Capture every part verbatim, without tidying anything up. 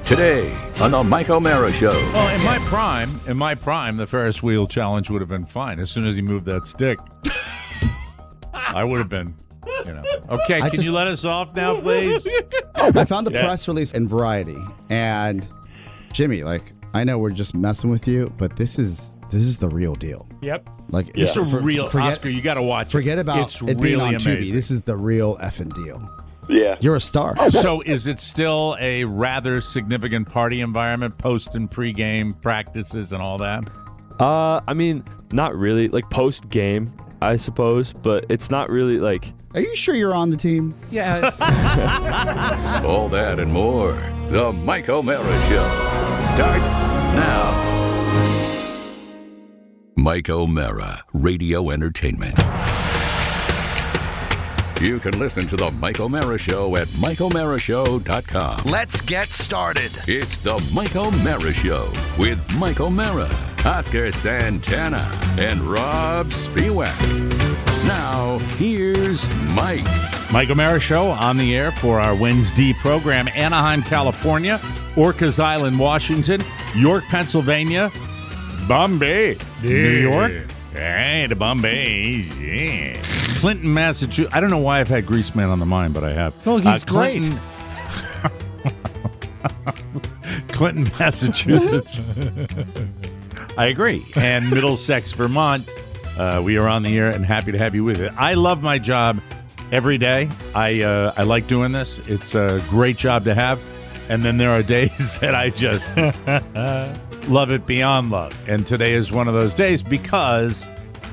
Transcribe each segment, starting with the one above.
Today on the Mike O'Mara Show. Well, in my prime, in my prime, the Ferris wheel challenge would have been fine. As soon as he moved that stick, I would have been, you know. Okay, I can just- you let us off now, please? I found the Yeah. press release in Variety, and Jimmy, like, I know we're just messing with you, but this is this is the real deal. Yep. Like, It's a for- real forget, Oscar. You got to watch. Forget it. about it's it being really on amazing. Tubi. This is the real effing deal. Yeah. You're a star. So, is it still a rather significant party environment, post and pre-game practices and all that? Uh, I mean, not really. Like post game, I suppose, but it's not really like. Are you sure you're on the team? Yeah. All that and more. The Mike O'Mara Show starts now. Mike O'Mara, Radio Entertainment. You can listen to the Mike O'Mara Show at mike o'mara show dot com. Let's get started. It's the Mike O'Mara Show with Mike O'Mara, Oscar Santana, and Rob Spiewak. Now, here's Mike. Mike O'Mara Show on the air for our Wednesday program. Anaheim, California, Orcas Island, Washington, York, Pennsylvania, Bombay, New York. Hey, to Bombay. Yeah. Clinton, Massachusetts. I don't know why I've had Greaseman on the mind, but I have. Well, he's Clinton, Clinton, Massachusetts. I agree. And Middlesex, Vermont. Uh, we are on the air and happy to have you with it. I love my job every day. I uh, I like doing this. It's a great job to have. And then there are days that I just love it beyond love. And today is one of those days because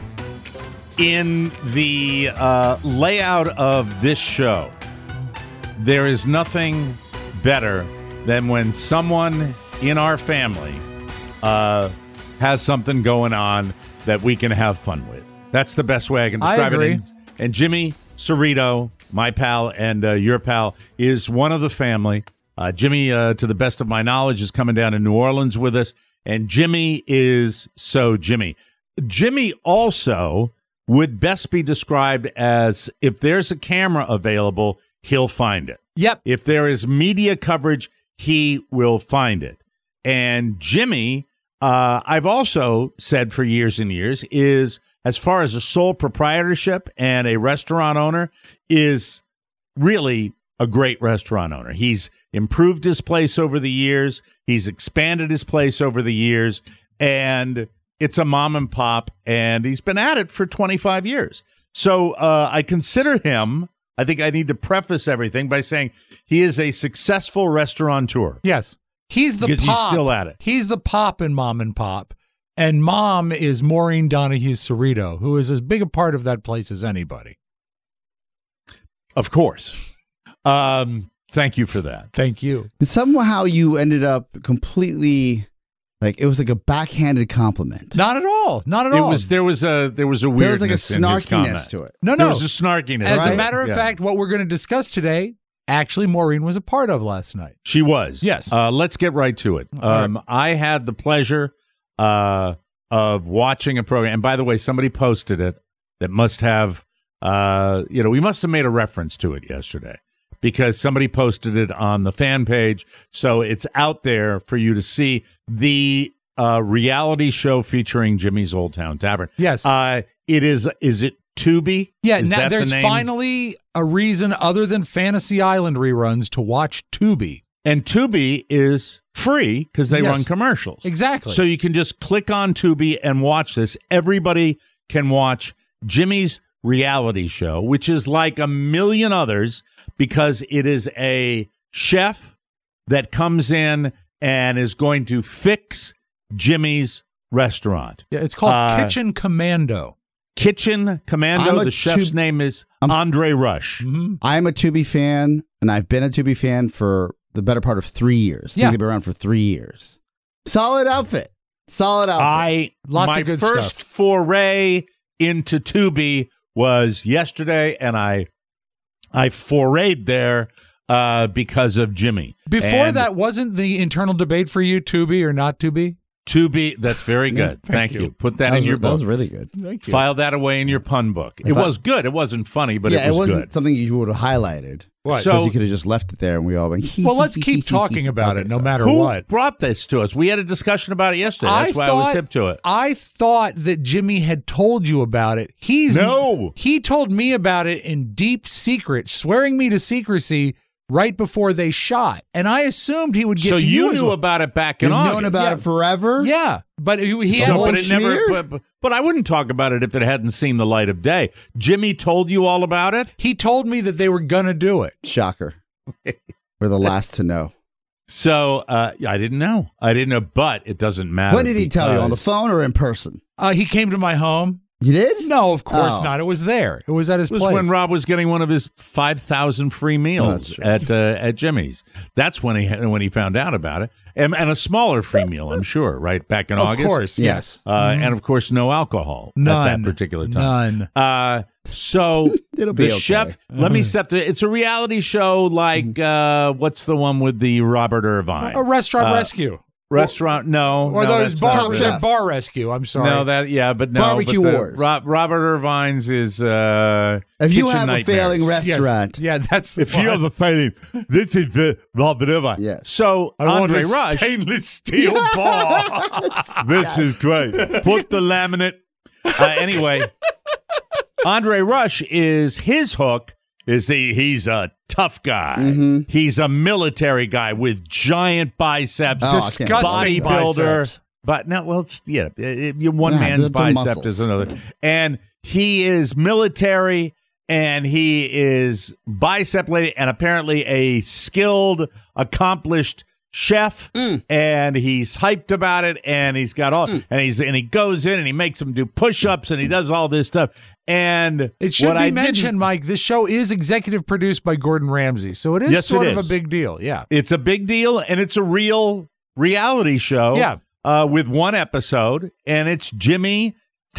in the uh, layout of this show, there is nothing better than when someone in our family uh, has something going on that we can have fun with. That's the best way I can I describe agree. it. And, and Jimmy Cerrito, my pal and uh, your pal, is one of the family. Uh, Jimmy, uh, to the best of my knowledge, is coming down to New Orleans with us. And Jimmy is so Jimmy. Jimmy also would best be described as, if there's a camera available, he'll find it. Yep. If there is media coverage, he will find it. And Jimmy, uh, I've also said for years and years, is, as far as a sole proprietorship and a restaurant owner, is really a great restaurant owner. He's improved his place over the years. He's expanded his place over the years. And it's a mom and pop, and he's been at it for twenty-five years. So uh, I consider him, I think I need to preface everything by saying he is a successful restaurateur. Yes. He's the Because pop. he's still at it. He's the pop in Mom and Pop. And Mom is Maureen Donahue's Cerrito, who is as big a part of that place as anybody. Of course. Um, thank you for that. Thank you. And somehow you ended up completely, like, it was like a backhanded compliment. Not at all. Not at It all. was there was a there was a There weirdness was like a in his comment. snarkiness to it. no, There no. was a snarkiness. As right? a matter of Yeah. fact, what we're going to discuss today, actually, Maureen was a part of last night. She was. Yes. Uh, let's get right to it. Um, I had the pleasure uh, of watching a program. And by the way, somebody posted it that must have, uh, you know, we must have made a reference to it yesterday because somebody posted it on the fan page. So it's out there for you to see. The uh, reality show featuring Jimmy's Old Town Tavern. Yes. Uh, it is, is it Tubi? Yeah, Is now that the there's name? finally a reason other than Fantasy Island reruns to watch Tubi. And Tubi is free because they Yes. run commercials. Exactly. So you can just click on Tubi and watch this. Everybody can watch Jimmy's reality show, which is like a million others because it is a chef that comes in and is going to fix Jimmy's restaurant. Yeah, it's called Uh, Kitchen Commando. Kitchen Commando. I'm a The chef's Tub- name is I'm- Andre Rush. Mm-hmm. I'm a Tubi fan, and I've been a Tubi fan for the better part of three years. I Yeah. think they've been around for three years. Solid outfit. Solid outfit. I Lots my of good first stuff. foray into Tubi was yesterday, and I I forayed there uh, because of Jimmy. Before And that, wasn't the internal debate for you Tubi or not Tubi? To be, that's very good. Thank, you. you. Put that, That was, in your that book. was really good. Thank you. File that away in your pun book. It If I- was good. It wasn't funny, but yeah, it was wasn't good. something you would have highlighted. What? So- Because you could have just left it there and we all went, Well, let's keep talking about it, no matter Who what. brought this to us? We had a discussion about it yesterday. That's I why thought, I was hip to it. I thought that Jimmy had told you about it. He's No. He told me about it in deep secret, swearing me to secrecy right before they shot, and I assumed he would get So to you as knew well. about it back in You've August. known about Yeah. it forever? Yeah, but he, he So- had, So, Old but it never. schmear? But, but I wouldn't talk about it if it hadn't seen the light of day. Jimmy told you all about it. he told me that they were gonna do it. Shocker. We're the last to know. So uh, I didn't know. I didn't know, but it doesn't matter. When did he tell you? On the because phone or in person? Uh, he came to my home. You did? No, of course Oh. not. It was there. It was at his It was place. when Rob was getting one of his five thousand free Oh, meals that's true. at uh, at Jimmy's. That's when he when he found out about it, and, and a smaller free meal, I'm sure, right back in of August. course, yes. uh, and of course, no alcohol None. at that particular time. None. Uh, so It'll be the okay. chef. Let me set the. It's a reality show like uh, what's the one with the Robert Irvine A restaurant Uh, rescue. restaurant? No, Or no, those that's bar, not Top it. Chef. bar rescue. I'm sorry. No, that yeah, but no, Barbecue but the, Wars. Rob, Robert Irvine's is uh, If you Kitchen have a Nightmares. failing Yes. restaurant, Yeah, that's the If you one. have a failing, this is the Robert Irvine. Yes. So I want Andre a Rush, stainless steel bar. this is great. Put the laminate. Uh, anyway, Andre Rush is his hook. Is he? He's a tough guy. Mm-hmm. He's a military guy with giant biceps. Oh, I can't Disgusting imagine. bodybuilder. biceps. But no, well, it's yeah, it, it, one Nah, man's they're- they're bicep muscles. is another, and he is military, and he is bicep lady, and apparently a skilled, accomplished chef, Mm. and he's hyped about it, and he's got all, and he's and he goes in and he makes them do push-ups, and he does all this stuff, and It should what be I didn't- mentioned, Mike, this show is executive produced by Gordon Ramsay, so it is Yes, it sort of is. a big deal. Yeah. It's a big deal, and it's a real reality show. Yeah. Uh, with one episode, and it's Jimmy,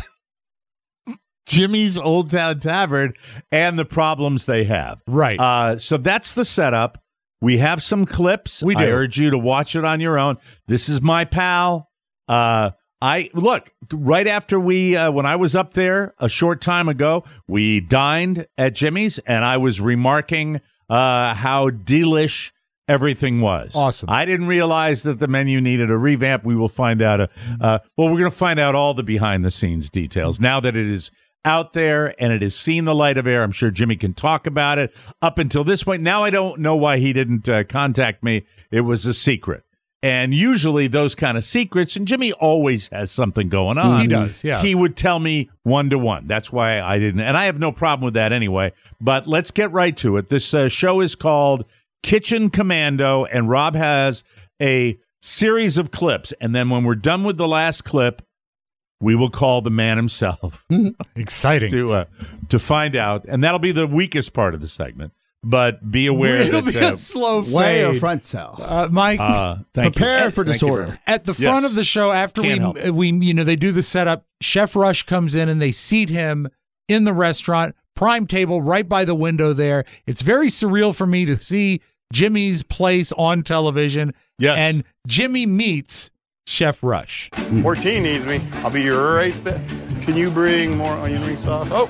Jimmy's Old Town Tavern, and the problems they have. Right. Uh, so that's the setup. We have some clips. We do. I urge you to watch it on your own. This is my pal. Uh, I look right after we uh, when I was up there a short time ago, we dined at Jimmy's, and I was remarking uh, how delish everything was. Awesome. I didn't realize that the menu needed a revamp. We will find out. Uh, uh, well, we're going to find out all the behind the scenes details now that it is out there and it has seen the light of air. I'm sure Jimmy can talk about it. Up until this point, now I don't know why he didn't uh, contact me. It was a secret. And usually those kind of secrets, and Jimmy always has something going on. He does, yeah. He would tell me one to one. That's why I didn't. And I have no problem with that anyway. But let's get right to it. This uh, show is called Kitchen Commando, and Rob has a series of clips. And then when we're done with the last clip, we will call the man himself Exciting. to uh, to find out. And that'll be the weakest part of the segment. But be aware It'll that be uh, a slow way or fade. front cell. Uh, Mike, uh, thank Prepare you. for Thank you very disorder. much. at the front Yes. of the show, after Can't help we we you know they do the setup, Chef Rush comes in and they seat him in the restaurant, prime table right by the window there. It's very surreal for me to see Jimmy's place on television. Yes. And Jimmy meets Chef Rush. fourteen needs me. I'll be right back. Can you bring more onion ring sauce? Oh.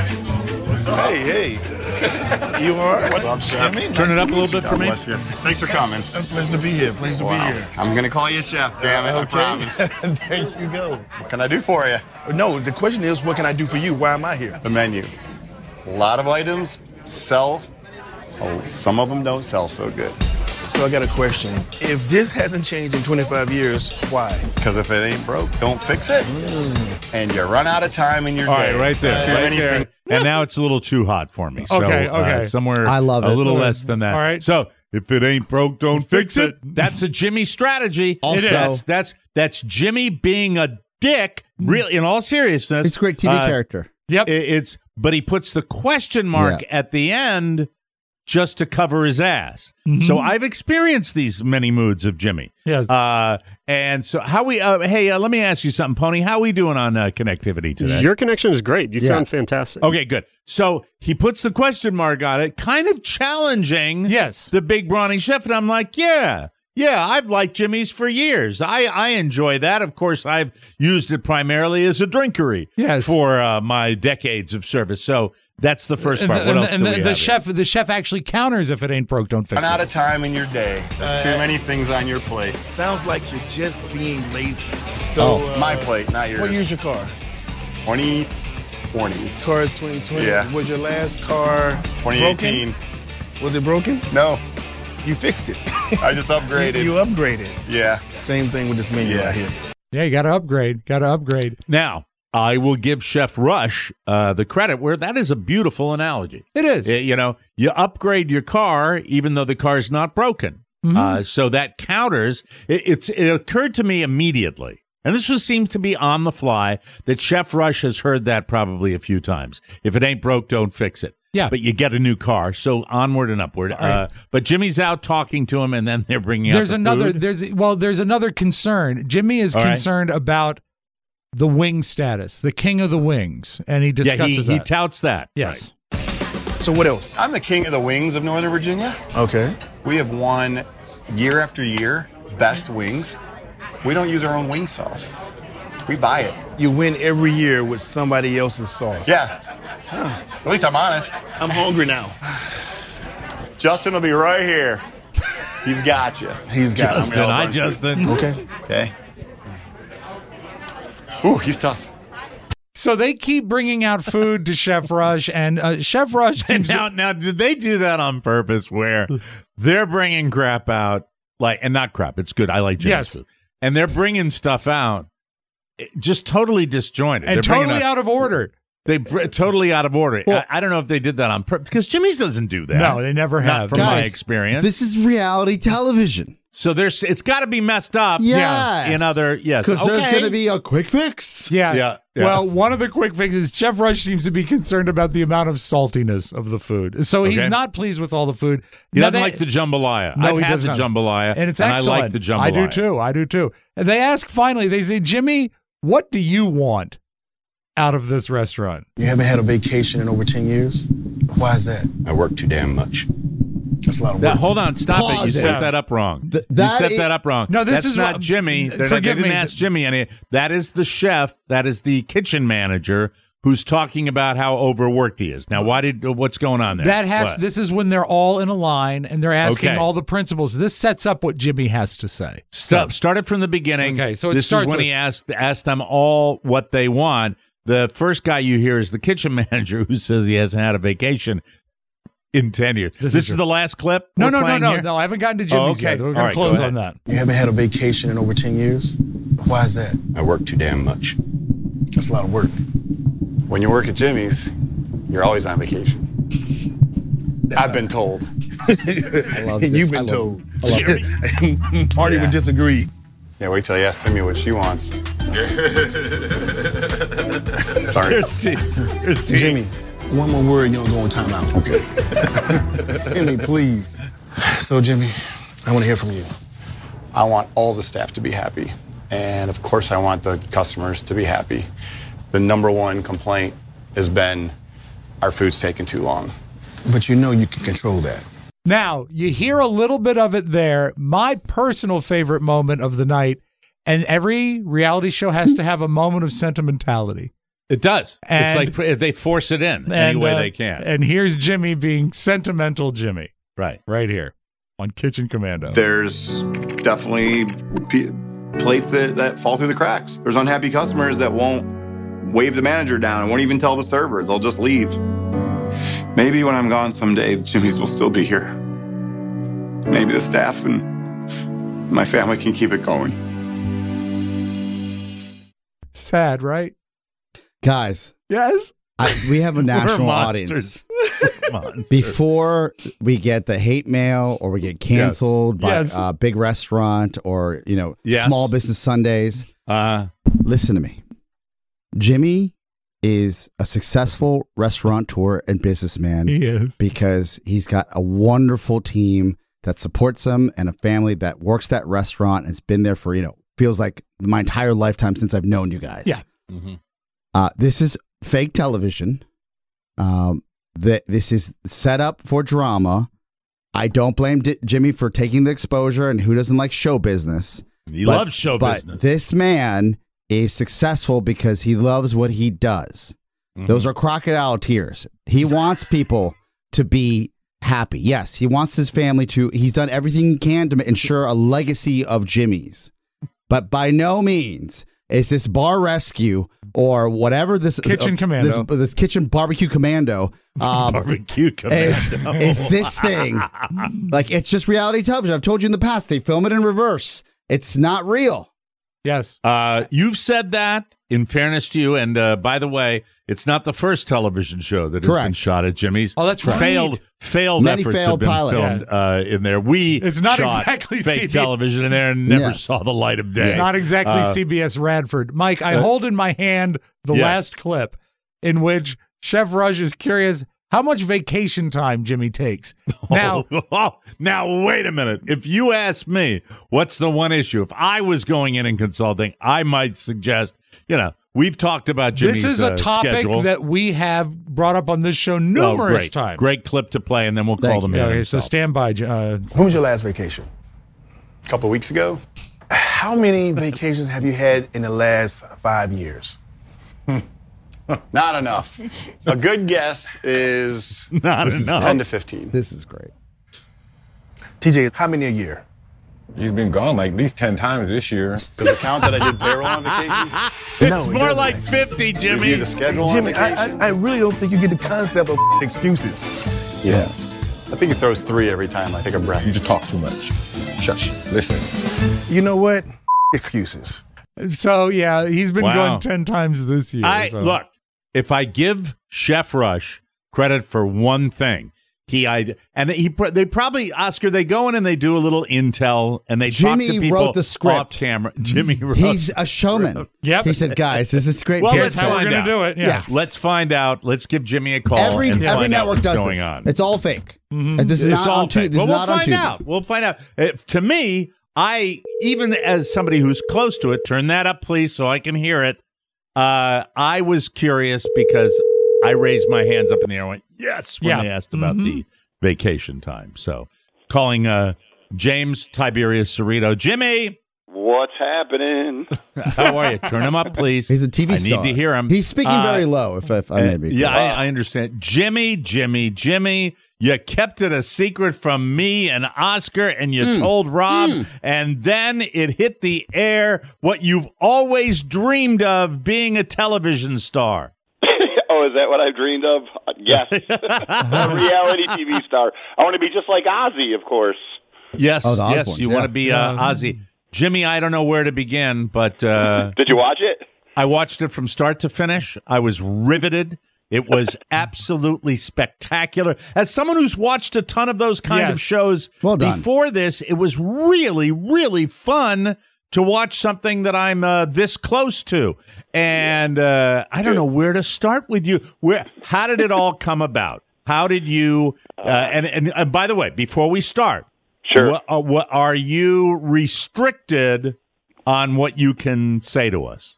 Hey, hey. You are? What's up, Chef? Turn it up a little bit for God me. bless you. Thanks for coming. A pleasure to be here. Pleased to Wow. be here. I'm going to call you Chef, damn it. I promise. there you go. What can I do for you? No, the question is, what can I do for you? Why am I here? The menu. A lot of items sell. Oh, some of them don't sell so good. So I got a question. If this hasn't changed in twenty-five years, why? Because if it ain't broke, don't fix it. And you run out of time in your All day. right, right there, Too right many there. things- And now it's a little too hot for me. So, Okay, uh, okay. somewhere I love a it. little Okay. less than that. All right. So if it ain't broke, don't fix fix it. it. That's a Jimmy strategy. Also- that's, that's that's Jimmy being a dick. Really, in all seriousness, It's a great T V uh, character. Yep. it- it's but he puts the question mark Yeah. at the end just to cover his ass. Mm-hmm. So I've experienced these many moods of Jimmy. Yes. Uh, and so how we? Uh, hey, uh, let me ask you something, Pony. How we doing on uh, connectivity today? Your connection is great. You Yeah. sound fantastic. Okay, good. So he puts the question mark on it, kind of challenging Yes. the big brawny chef. And I'm like, yeah, Yeah, I've liked Jimmy's for years. I, I enjoy that. Of course, I've used it primarily as a drinkery Yes. for uh, my decades of service. So that's the first part. And, What and- else and do the, we the have chef, the chef actually counters if it ain't broke, don't fix Run out it. of time in your day. There's too many things on your plate. Sounds like you're just being lazy. So, So, uh, my plate, not yours. what year's your car? twenty twenty. Car is twenty twenty. Yeah. Was your last car twenty eighteen. broken? Was it broken? No, You fixed it. I just upgraded. You, you upgraded. yeah. Same thing with this menu Yeah. right here. Yeah, you got to upgrade. Got to upgrade. Now, I will give Chef Rush uh, the credit where that is a beautiful analogy. It is. Uh, You know, you upgrade your car even though the car's not broken. Mm-hmm. Uh, so that counters. It, it's it occurred to me immediately, and this was seemed to be on the fly, that Chef Rush has heard that probably a few times. If it ain't broke, don't fix it. Yeah. But you get a new car, so onward and upward. Uh, but Jimmy's out talking to him, and then they're bringing out There's the another. food. There's well. There's another concern. Jimmy is All right. concerned about the wing status, the king of the wings, and he yeah, discusses he, he that. touts that. yes. So what else? I'm the king of the wings of Northern Virginia. Okay. We have won year after year best wings. We don't use our own wing sauce. We buy it. You win every year with somebody else's sauce. Yeah. At least I'm honest. I'm hungry now. Justin will be right here. He's got you. He's got Justin, it. hi, Justin. Okay. Okay. Ooh, he's tough. So they keep bringing out food to Chef Rush, and uh, Chef Rush And seems now, now, did they do that on purpose? Where they're bringing crap out, like, and not crap. It's good. I like Jimmy's Yes. food, and they're bringing stuff out, it- just totally disjointed. and they're bringing totally out of order. They br- totally out of order. Well- I, I don't know if they did that on purpose because Jimmy's doesn't do that. No, they never Not have. from my Guys, experience. This is reality television. so there's, it's got to be messed up. Yes. In other, yes, Because there's okay. going to be a quick fix. Yeah. Yeah, yeah. Well, one of the quick fixes, Chef Rush seems to be concerned about the amount of saltiness of the food. So he's Okay. not pleased with all the food. He Now doesn't they- like the jambalaya. No, I've he had does the not. jambalaya, and it's I excellent. like the jambalaya. I do too. I do too. And they ask finally, they say, Jimmy, what do you want out of this restaurant? You haven't had a vacation in over ten years? Why is that? I work too damn much. That's a lot of That, work. hold on, stop it! You Pause set it. that up wrong. Th- you that set is- that up wrong. No, this That's is not what- Jimmy. They're not- forgive they didn't me. ask Jimmy any. That is the chef. That is the kitchen manager who's talking about how overworked he is. Now, why did? What's going on there? That has What? this is when they're all in a line and they're asking Okay. all the principals. This sets up what Jimmy has to say. Stop. Start it from the beginning. Okay, so it this is starts when with- he asked asked them all what they want. The first guy you hear is the kitchen manager who says he hasn't had a vacation in ten years. This, is is, true. the last clip. No, we're no, no, playing no, here? no. I haven't gotten to Jimmy's okay. yet. We're All going right, to go close ahead. on that. You haven't had a vacation in over ten years? Why is that? I work too damn much. That's a lot of work. When you work at Jimmy's, you're always on vacation. I've been told. I love this. You've I been love- told. I love it. Marty Yeah. would disagree. Yeah, wait till you ask Simi what she wants. Sorry. Here's T. Here's T. Jimmy, one more word, you don't go in timeout. Okay. Jimmy, please. So, Jimmy, I want to hear from you. I want all the staff to be happy. And of course, I want the customers to be happy. The number one complaint has been our food's taking too long. But you know you can control that. Now, you hear a little bit of it there. My personal favorite moment of the night, and every reality show has to have a moment of sentimentality. It does. And- it's like pr- they force it in any And, way uh, they can. And here's Jimmy being sentimental Jimmy right. right here on Kitchen Commando. There's definitely p- plates that, that fall through the cracks. There's unhappy customers that won't wave the manager down and won't even tell the server. They'll just leave. Maybe when I'm gone someday, Jimmy's will still be here. Maybe the staff and my family can keep it going. Sad, right? Guys, Yes. I, we have a We're national monsters. audience. Monsters. Before we get the hate mail or we get canceled by Yes. a big restaurant or, you know, Yes. small business Sundays, Uh, listen to me. Jimmy is a successful restaurateur and businessman He is. because he's got a wonderful team that supports him and a family that works that restaurant and has been there for, you know, feels like my entire lifetime since I've known you guys. Yeah. mhm. Uh, this is fake television. Um, that this is set up for drama. I don't blame D- Jimmy for taking the exposure, and who doesn't like show business? He But- loves show but business. This man is successful because he loves what he does. Mm-hmm. Those are crocodile tears. He wants people to be happy. Yes, he wants his family to. He's done everything he can to ensure a legacy of Jimmy's. But by no means is this bar rescue or whatever this Kitchen uh, commando. this, this kitchen barbecue commando. Um, Barbecue commando. is, is this thing like it's just reality television? I've told you in the past they film it in reverse. It's not real. Yes. Uh, you've said that, in fairness to you, and uh, by the way, it's not the first television show that has Correct. been shot at Jimmy's. Oh, that's right. Failed, failed Many efforts failed have been pilots. filmed uh, in there. We It's not shot exactly fake C B S. television in there and never Yes. saw the light of day. Not exactly Uh, C B S Radford. Mike, I hold in my hand the yes. last clip in which Chef Rush is curious how much vacation time Jimmy takes. Now, oh, now wait a minute. If you ask me, what's the one issue? If I was going in and consulting, I might suggest, you know, we've talked about Jimmy's this is a uh, topic schedule. that we have brought up on this show Oh, numerous great. times. Great clip to play, and then we'll Thank call them you. in. Okay, so himself. stand by. Uh, When was your last vacation? A couple weeks ago, How many vacations have you had in the last five years? not enough. A good guess is Not this is enough. ten to fifteen. This is great. T J, how many a year? He's been gone like at least ten times this year. Does it count that I did payroll on vacation? It's No, it more doesn't. like fifty, Jimmy. Review the schedule Jimmy, on vacation? I, I, I really don't think you get the concept of excuses. yeah. I think it throws three every time I take a breath. You just talk too much. Shush. Listen. You know what? Excuses. so, yeah, he's been Wow. going ten times this year. I so. look, if I give Chef Rush credit for one thing, he I and he pr- they probably Oscar they go in and they do a little intel and they Jimmy talk to people wrote the script. off camera. Jimmy wrote. He's a showman. Yep. He said, "Guys, this is great." Well, Here's let's how we're find going out. to do it. Yeah. Yeah. Let's find out. Let's give Jimmy a call. Every and every find out network what's does going this. on. It's all fake. This is It's not all on tu- fake. This Well, is we'll not on find Tubi. out. We'll find out. Uh, to me, I even as somebody who's close to it, turn that up, please, so I can hear it. Uh, I was curious because I raised my hands up in the air and went, yes, when Yeah. they asked about the vacation time. So calling uh, James Tiberius Cerrito. Jimmy, What's happening? how are you? Turn him up, please. He's a T V I star. need to hear him. He's speaking Uh, very low. If, if I may be. Yeah, clear. I, I understand. Jimmy, Jimmy, Jimmy, you kept it a secret from me and Oscar, and you told Rob, and then it hit the air. What you've always dreamed of, being a television star. Oh, is that what I've dreamed of? Yes. A reality T V star. I want to be just like Ozzy, of course. Yes, Oh, the yes, Osbournes, you yeah. want to be uh, Ozzy. Jimmy, I don't know where to begin, but uh, Did you watch it? I watched it from start to finish. I was riveted. It was absolutely spectacular. As someone who's watched a ton of those kind Yes. of shows Well done. before this, it was really, really fun to watch something that I'm uh, this close to. And uh, I don't know where to start with you. Where? How did it all come about? How did you? Uh, and, and and by the way, before we start, Sure. what, uh, what are you restricted on what you can say to us?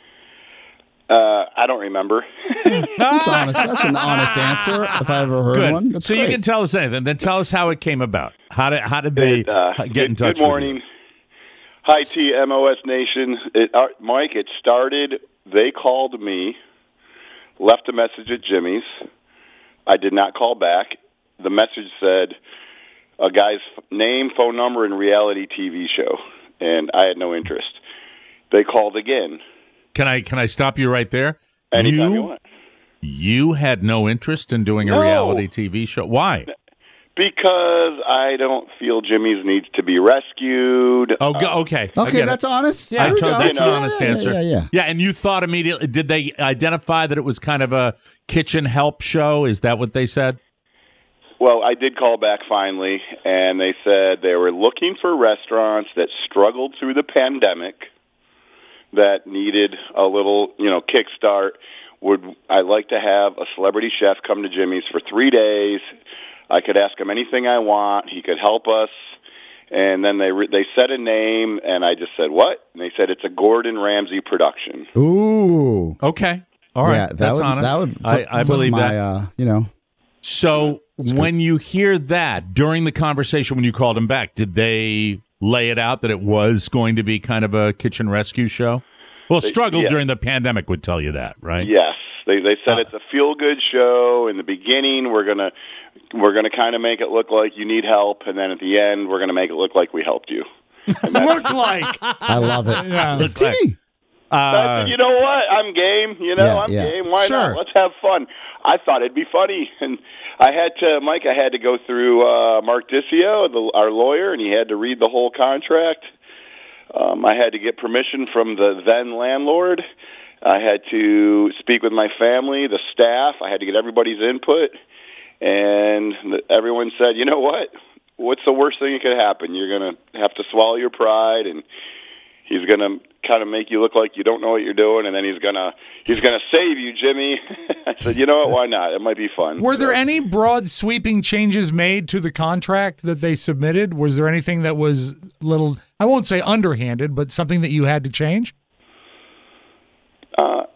Uh, I don't remember. That's honest. That's an honest answer. If I ever heard Good. one, that's so great. you can tell us anything. Then tell us how it came about. How did how did they It, uh, get good, in touch Good morning. with Hi, T M O S Nation. It, uh, Mike, it started, they called me, left a message at Jimmy's. I did not call back. The message said a guy's name, phone number, and reality T V show, and I had no interest. They called again. you? Can I can I stop you right there? Anytime you, you want. you had no interest in doing a No. reality T V show. Why? Because I don't feel Jimmy's needs to be rescued. Oh, go, okay. I okay, get it. that's honest. I There we told- go. that's You an know. honest Yeah, answer. Yeah, yeah. Yeah, and you thought immediately. Did they identify that it was kind of a kitchen help show? Is that what they said? Well, I did call back finally, and they said they were looking for restaurants that struggled through the pandemic, that needed a little, you know, kickstart. Would I like to have a celebrity chef come to Jimmy's for three days? I could ask him anything I want. He could help us. And then they re- they said a name, and I just said, what? And they said it's a Gordon Ramsay production. Ooh. Okay. All right. Yeah, that that's would honest. that would I, flip- I flip believe my, that. Uh, you know, So when you hear that during the conversation when you called him back, did they lay it out that it was going to be kind of a kitchen rescue show? Well, They- struggle yeah. during the pandemic would tell you that, right? Yes, they they said Uh, it's a feel good show. In the beginning, we're gonna we're gonna kind of make it look like you need help, and then at the end, we're gonna make it look like we helped you. Look like. I love it. Yeah. It's T V. So I Uh, said, you know what? I'm game. You know, Yeah, I'm yeah. game. Why Sure. not? Let's have fun. I thought it'd be funny, and I had to, Mike. I had to go through uh, Mark Dicio, the, our lawyer, and he had to read the whole contract. Um, I had to get permission from the then landlord. I had to speak with my family, the staff. I had to get everybody's input, and the, everyone said, you know what? What's the worst thing that could happen? You're going to have to swallow your pride, and he's going to kind of make you look like you don't know what you're doing, and then he's going to he's going to save you, Jimmy. I said, you know what? Why not? It might be fun. Were there So- any broad sweeping changes made to the contract that they submitted? Was there anything that was little, I won't say underhanded, but something that you had to change? Uh,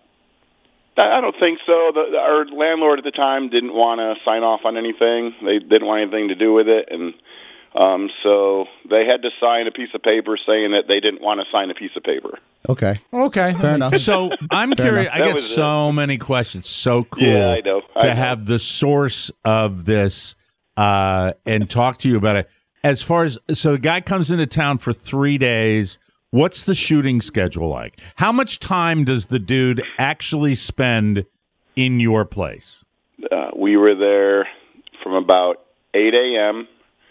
I I don't think so. The, our landlord at the time didn't want to sign off on anything. They didn't want anything to do with it, and um, so they had to sign a piece of paper saying that they didn't want to sign a piece of paper. Okay. Okay. Fair enough. So I'm Fair curious. enough. I That get was so many questions. So cool Yeah, I know. I to know. have the source of this uh, and talk to you about it. As far as so, the guy comes into town for three days. What's the shooting schedule like? How much time does the dude actually spend in your place? Uh, we were there from about eight a.m.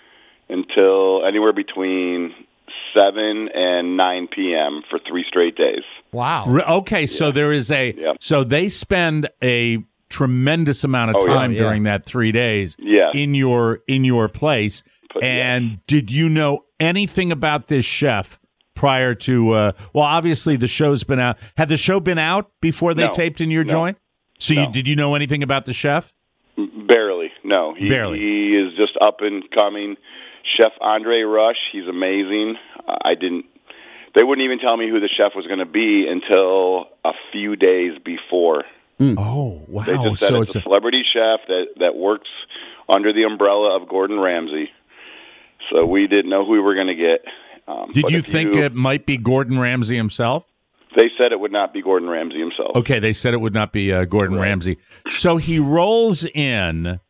until anywhere between seven and nine p.m. for three straight days. Wow. Re- Okay, so there is a Yep. so they spend a tremendous amount of Oh, yeah. time Oh, yeah. during that three days Yeah. in your in your place. But, yeah. And did you know anything about this chef prior to? Uh, well, obviously the show's been out. Had the show been out before they No. taped in your No. joint? So you No. did you know anything about the chef? Barely, no. He, Barely. He is just up and coming. Chef Andre Rush, he's amazing. I didn't. They wouldn't even tell me who the chef was going to be until a few days before. Oh wow! They just said so it's, it's a a, celebrity chef that that works under the umbrella of Gordon Ramsay. So we didn't know who we were going to get. Um, did but you if think it might be Gordon Ramsay himself? They said it would not be Gordon Ramsay himself. Okay, they said it would not be uh, Gordon Right. Ramsay. So he rolls in,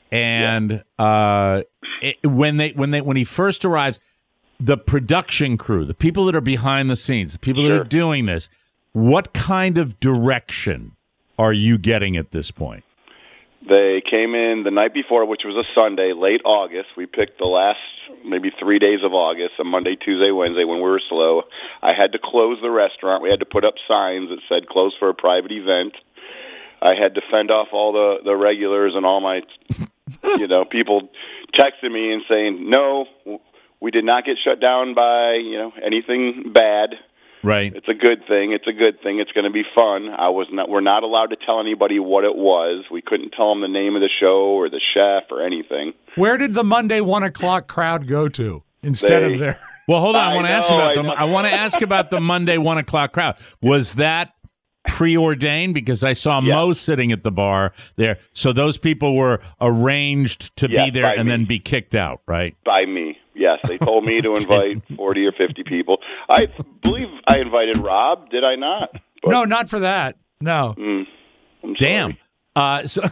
and uh, it, when they when they when he first arrives, the production crew, the people that are behind the scenes, the people that Sure. are doing this, what kind of direction are you getting at this point? They came in the night before, which was a Sunday, late August. We picked the last maybe three days of August, a Monday, Tuesday, Wednesday, when we were slow. I had to close the restaurant. We had to put up signs that said closed for a private event. I had to fend off all the, the regulars and all my, you know, people texting me and saying, no, we did not get shut down by, you know, anything bad. Right. It's a good thing. It's a good thing. It's going to be fun. I was not. We're not allowed to tell anybody what it was. We couldn't tell them the name of the show or the chef or anything. Where did the Monday one o'clock crowd go to instead They- of there? Well, hold on. I, I want to ask know, about I the. know. I want to ask about the Monday one o'clock crowd. Was that preordained? Because I saw Yeah. Mo sitting at the bar there. So those people were arranged to Yeah, be there by and me. then be kicked out, right? By me, yes. They told me to invite forty or fifty people. I believe I invited Rob. Did I not? But, No, not for that. No. mm, I'm Damn. sorry. Uh, so,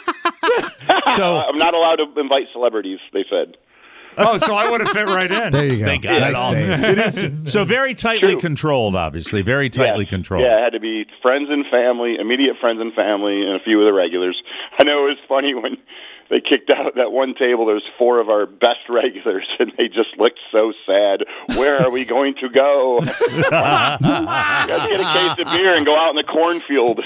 so I'm not allowed to invite celebrities. They said. Oh, so I would have fit right in. There you go. They got it nice all. save. it is so very tightly True. controlled. Obviously, very tightly Yes. controlled. Yeah, it had to be friends and family, immediate friends and family, and a few of the regulars. I know it was funny when they kicked out that one table. There was four of our best regulars, and they just looked so sad. Where are we going to go? Let's get a case of beer and go out in the cornfield.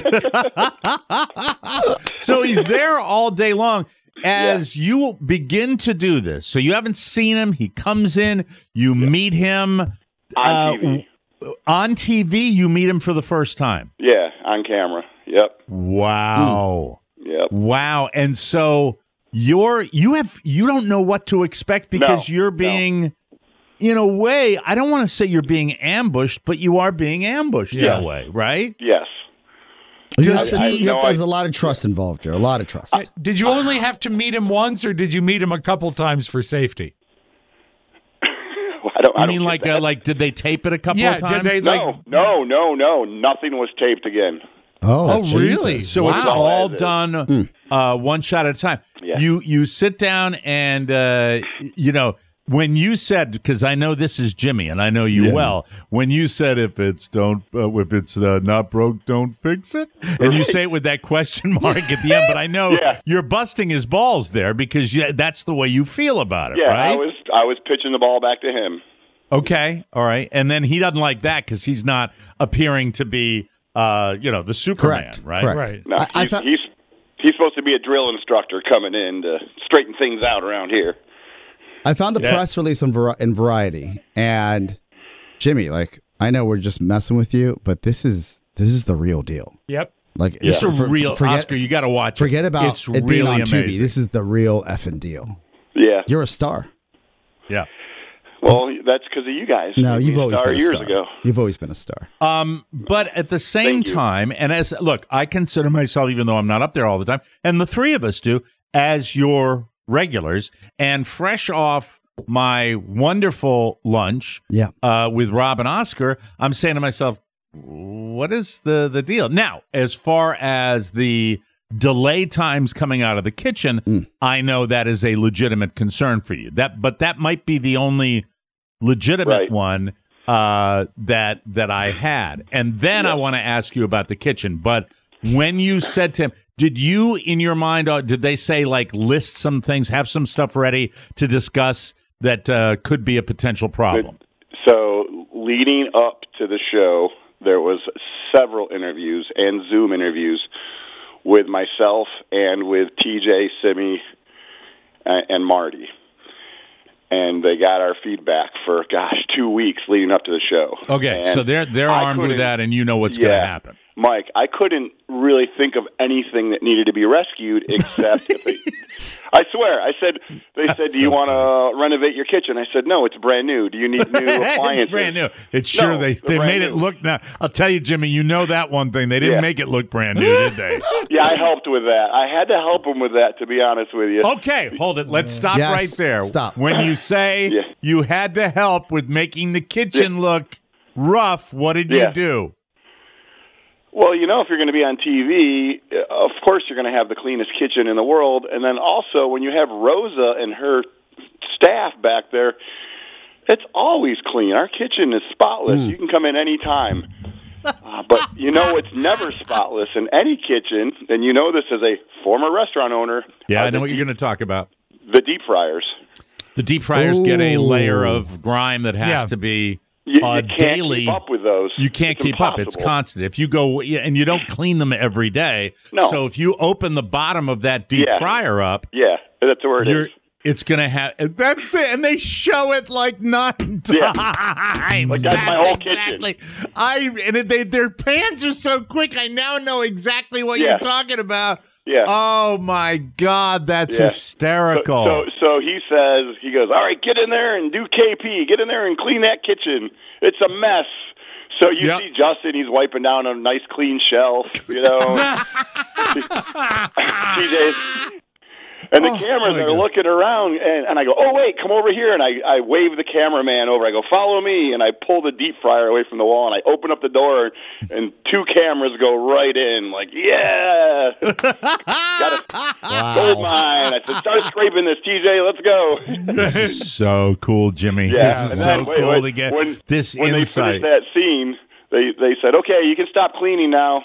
So he's there all day long. As you begin to do this, so you haven't seen him. He comes in, you meet him On uh, T V. w- on T V. You meet him for the first time. Yeah, on camera. Yep. Wow, Yep. wow. And so you're you have you don't know what to expect because No, you're no. being, in a way, I don't want to say you're being ambushed, but you are being ambushed Yeah. in a way, right? Yes. You Does have to, I- you have no, to- I- there's a lot of trust involved here. A lot of trust. Uh, Did you only have to meet him once, or did you meet him a couple times for safety? I don't. I I don't mean, get like, that. uh, like, did they tape it a couple Yeah, of times? did they like? no, no, no, no. Nothing was taped again. oh, Oh, Jesus. really? So Wow. it's all As is. done uh, one shot at a time. Yeah. You you sit down and uh, you know when you said, because I know this is Jimmy and I know you Yeah. well. When you said if it's don't uh, if it's uh, not broke, don't fix it, and you say it with that question mark at the end. But I know Yeah. you're busting his balls there because you, that's the way you feel about it, Yeah, right? I was I was pitching the ball back to him. Okay, all right, and then he doesn't like that because he's not appearing to be, uh, you know, the Superman, Correct, right? correct. Right. No, I- I he's, thought- he's he's supposed to be a drill instructor coming in to straighten things out around here. I found the Yeah. press release on Vari- in Variety, and Jimmy, like, I know we're just messing with you, but this is this is the real deal. Yep. Like, It's for- a for- real forget, Oscar. You got to watch. Forget it. about it's it being really on amazing. Tubi. This is the real effing deal. Yeah. You're a star. yeah. Well, that's because of you guys. No, Made you've me a always star been a years star. ago. You've always been a star. Um, but at the same Thank you. time, and as look, I consider myself, even though I'm not up there all the time, and the three of us do, as your regulars, and fresh off my wonderful lunch, Yeah. uh, with Rob and Oscar, I'm saying to myself, what is the the deal now? As far as the delay times coming out of the kitchen, Mm. I know that is a legitimate concern for you. That, but that might be the only legitimate Right. one uh, that that I had. And then I want to ask you about the kitchen. But when you said to him, did you in your mind, uh, did they say like list some things, have some stuff ready to discuss that uh, could be a potential problem? So, leading up to the show, there was several interviews and Zoom interviews with myself and with T J, Simi, uh, and Marty. And they got our feedback for, gosh, two weeks leading up to the show. Okay, And so they're they're I armed with couldn't- that, and you know what's going to Yeah. happen. Mike, I couldn't really think of anything that needed to be rescued except if they, I swear, I said, they said, That's do you so want to renovate your kitchen? I said, no, it's brand new. Do you need new appliances? It's brand new. It's sure No, they, they're they brand made it new. look now. I'll tell you, Jimmy, you know that one thing. They didn't Yeah. make it look brand new, did they? Yeah, I helped with that. I had to help them with that, to be honest with you. Okay, hold it. Let's stop Yes, right there. stop. When you say Yeah. you had to help with making the kitchen look rough, what did you Yeah. do? Well, you know, if you're going to be on T V, uh, of course you're going to have the cleanest kitchen in the world. And then also, when you have Rosa and her staff back there, it's always clean. Our kitchen is spotless. Hmm. You can come in any time. Uh, but you know it's never spotless in any kitchen, and you know this as a former restaurant owner. Yeah, uh, I know the what you're deep- going to talk about. The deep fryers. The deep fryers get a Ooh. layer of grime that has Yeah. to be You, uh, you can't daily. keep up with those. You can't It's keep up. It's impossible. constant. If you go yeah, and you don't clean them every day, No. so if you open the bottom of that deep Yeah. fryer up, Yeah, that's where it you're is. it's gonna have that's it, and they show it like nine Yeah. times. Like, that's my whole kitchen. exactly. I and it, they their pans are so quick. I now know exactly what Yeah. you're talking about. Yeah. Oh my God, that's Yeah. hysterical. So, so, so he says, he goes, all right, get in there and do K P. Get in there and clean that kitchen. It's a mess. So you Yep. see Justin, he's wiping down a nice clean shelf, you know. T J's. And the Oh, cameras my are God. looking around, and, and I go, oh, wait, come over here. And I, I wave the cameraman over. I go, follow me. And I pull the deep fryer away from the wall, and I open up the door, and two cameras go right in. Like, yeah. Got it. Gold mine. I said, start scraping this, T J. Let's go. This is so cool, Jimmy. Yeah. This is And so then, wait, cool wait, to get when, this when insight. they finished that scene, they, they said, okay, you can stop cleaning now.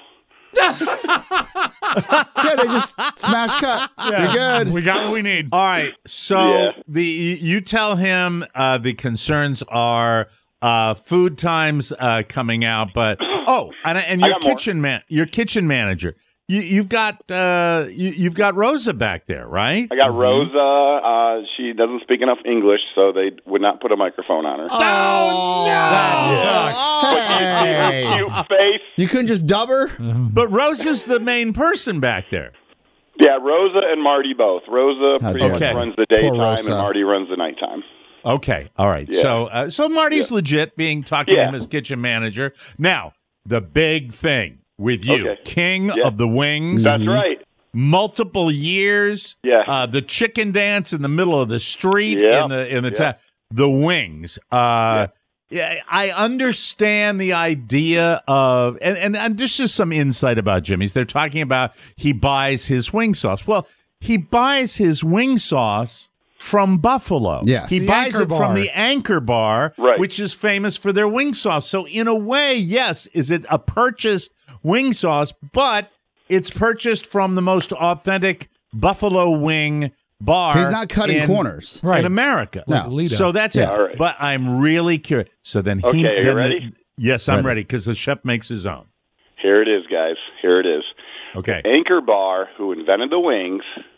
Yeah, they just smash cut. You're good. We got what we need. All right. So Yeah. the you tell him uh, the concerns are uh, food times uh, coming out, but oh, and, and I your got more. kitchen man, your kitchen manager, you, you've got uh, you, you've got Rosa back there, right? I got Rosa. Uh, she doesn't speak enough English, so they would not put a microphone on her. Oh, That sucks. Hey. Cute face. You couldn't just dub her? But Rosa's the main person back there. Yeah, Rosa and Marty both. Rosa How pretty dare much you. runs the Poor daytime, and Rosa. Marty runs the nighttime. Okay. All right. Yeah. So uh, so Marty's legit being talking to Yeah. him as kitchen manager. Now, the big thing. with you. Okay. King Yeah. of the wings. That's right. Multiple years. Yeah. Uh, the chicken dance in the middle of the street Yeah. in the in the Yeah. town. The wings. Uh, yeah. I understand the idea of, and, and, and this is some insight about Jimmy's. They're talking about he buys his wing sauce. Well, he buys his wing sauce from Buffalo. Yes. He The buys Anchor it from Bar. the Anchor Bar, Right. which is famous for their wing sauce. So in a way, yes, is it a purchased wing sauce, but it's purchased from the most authentic Buffalo wing bar. He's not cutting in, corners. Right. in America. No. Lido. So that's Yeah. it. All right. But I'm really curious. So then he Okay, are you then the- ready? yes, I'm Ready. ready because the chef makes his own. Here it is, guys. Here it is. Okay. Anchor Bar, who invented the wings,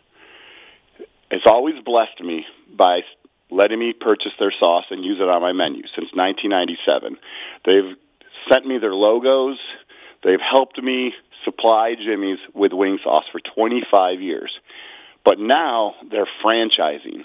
has always blessed me by letting me purchase their sauce and use it on my menu since nineteen ninety-seven. They've sent me their logos. They've helped me supply Jimmy's with wing sauce for twenty-five years. But now they're franchising.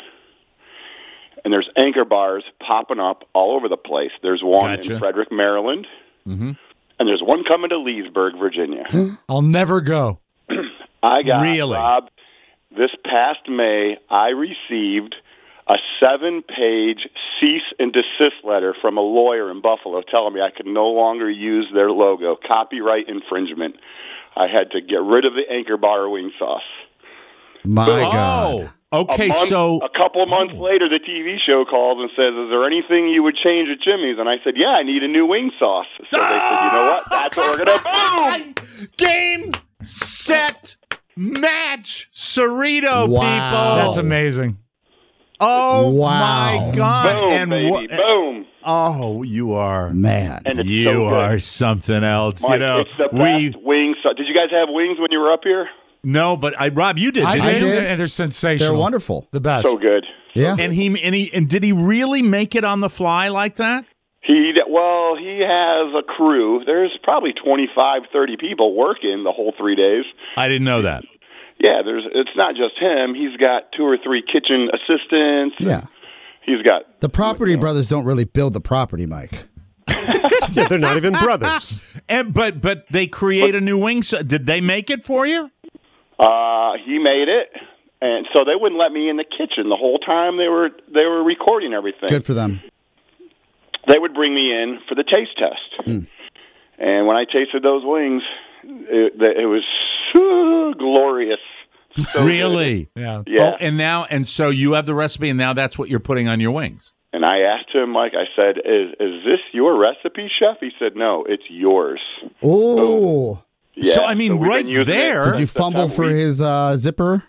And there's Anchor Bars popping up all over the place. There's one Gotcha. in Frederick, Maryland. Mm-hmm. And there's one coming to Leesburg, Virginia. I'll never go. I got, Really? Rob, this past May, I received a seven-page cease and desist letter from a lawyer in Buffalo telling me I could no longer use their logo, copyright infringement. I had to get rid of the Anchor Bar wing sauce. My oh, God. okay. a month, So a couple of months later, the T V show calls and says, "Is there anything you would change at Jimmy's?" And I said, "Yeah, I need a new wing sauce." So they said, "You know what? That's what we're gonna do." game, set, match, Cerrito, Wow. people. That's amazing. Oh Wow. my God! Boom, and baby, wha- boom. Oh, you are Man. And it's you so good. are something else. Mike, you know, it's the we best wing sauce. Did you guys have wings when you were up here? no, but I Rob, you did. I didn't did, you? did. and they're sensational. They're wonderful. The best. So good. Yeah. And he and he and did he really make it on the fly like that? He well, he has a crew. There's probably twenty-five, thirty people working the whole three days. I didn't know that. Yeah, there's. It's not just him. He's got two or three kitchen assistants. Yeah. He's got The Property Brothers don't really build the property, Mike. Yeah, they're not even brothers. And but but they create a new wing. So did they make it for you? Uh, he made it, and so they wouldn't let me in the kitchen the whole time they were they were recording everything. Good for them. They would bring me in for the taste test, Mm. and when I tasted those wings, it, it was so glorious. So Really? Yeah. good. Yeah. Oh, and now and so you have the recipe, and now that's what you're putting on your wings. And I asked him, like I said, "Is is this your recipe, chef?" He said, "No, it's yours." Oh. Yeah, So, I mean, we've been right using it there- for Did you the fumble time for we- his uh, zipper?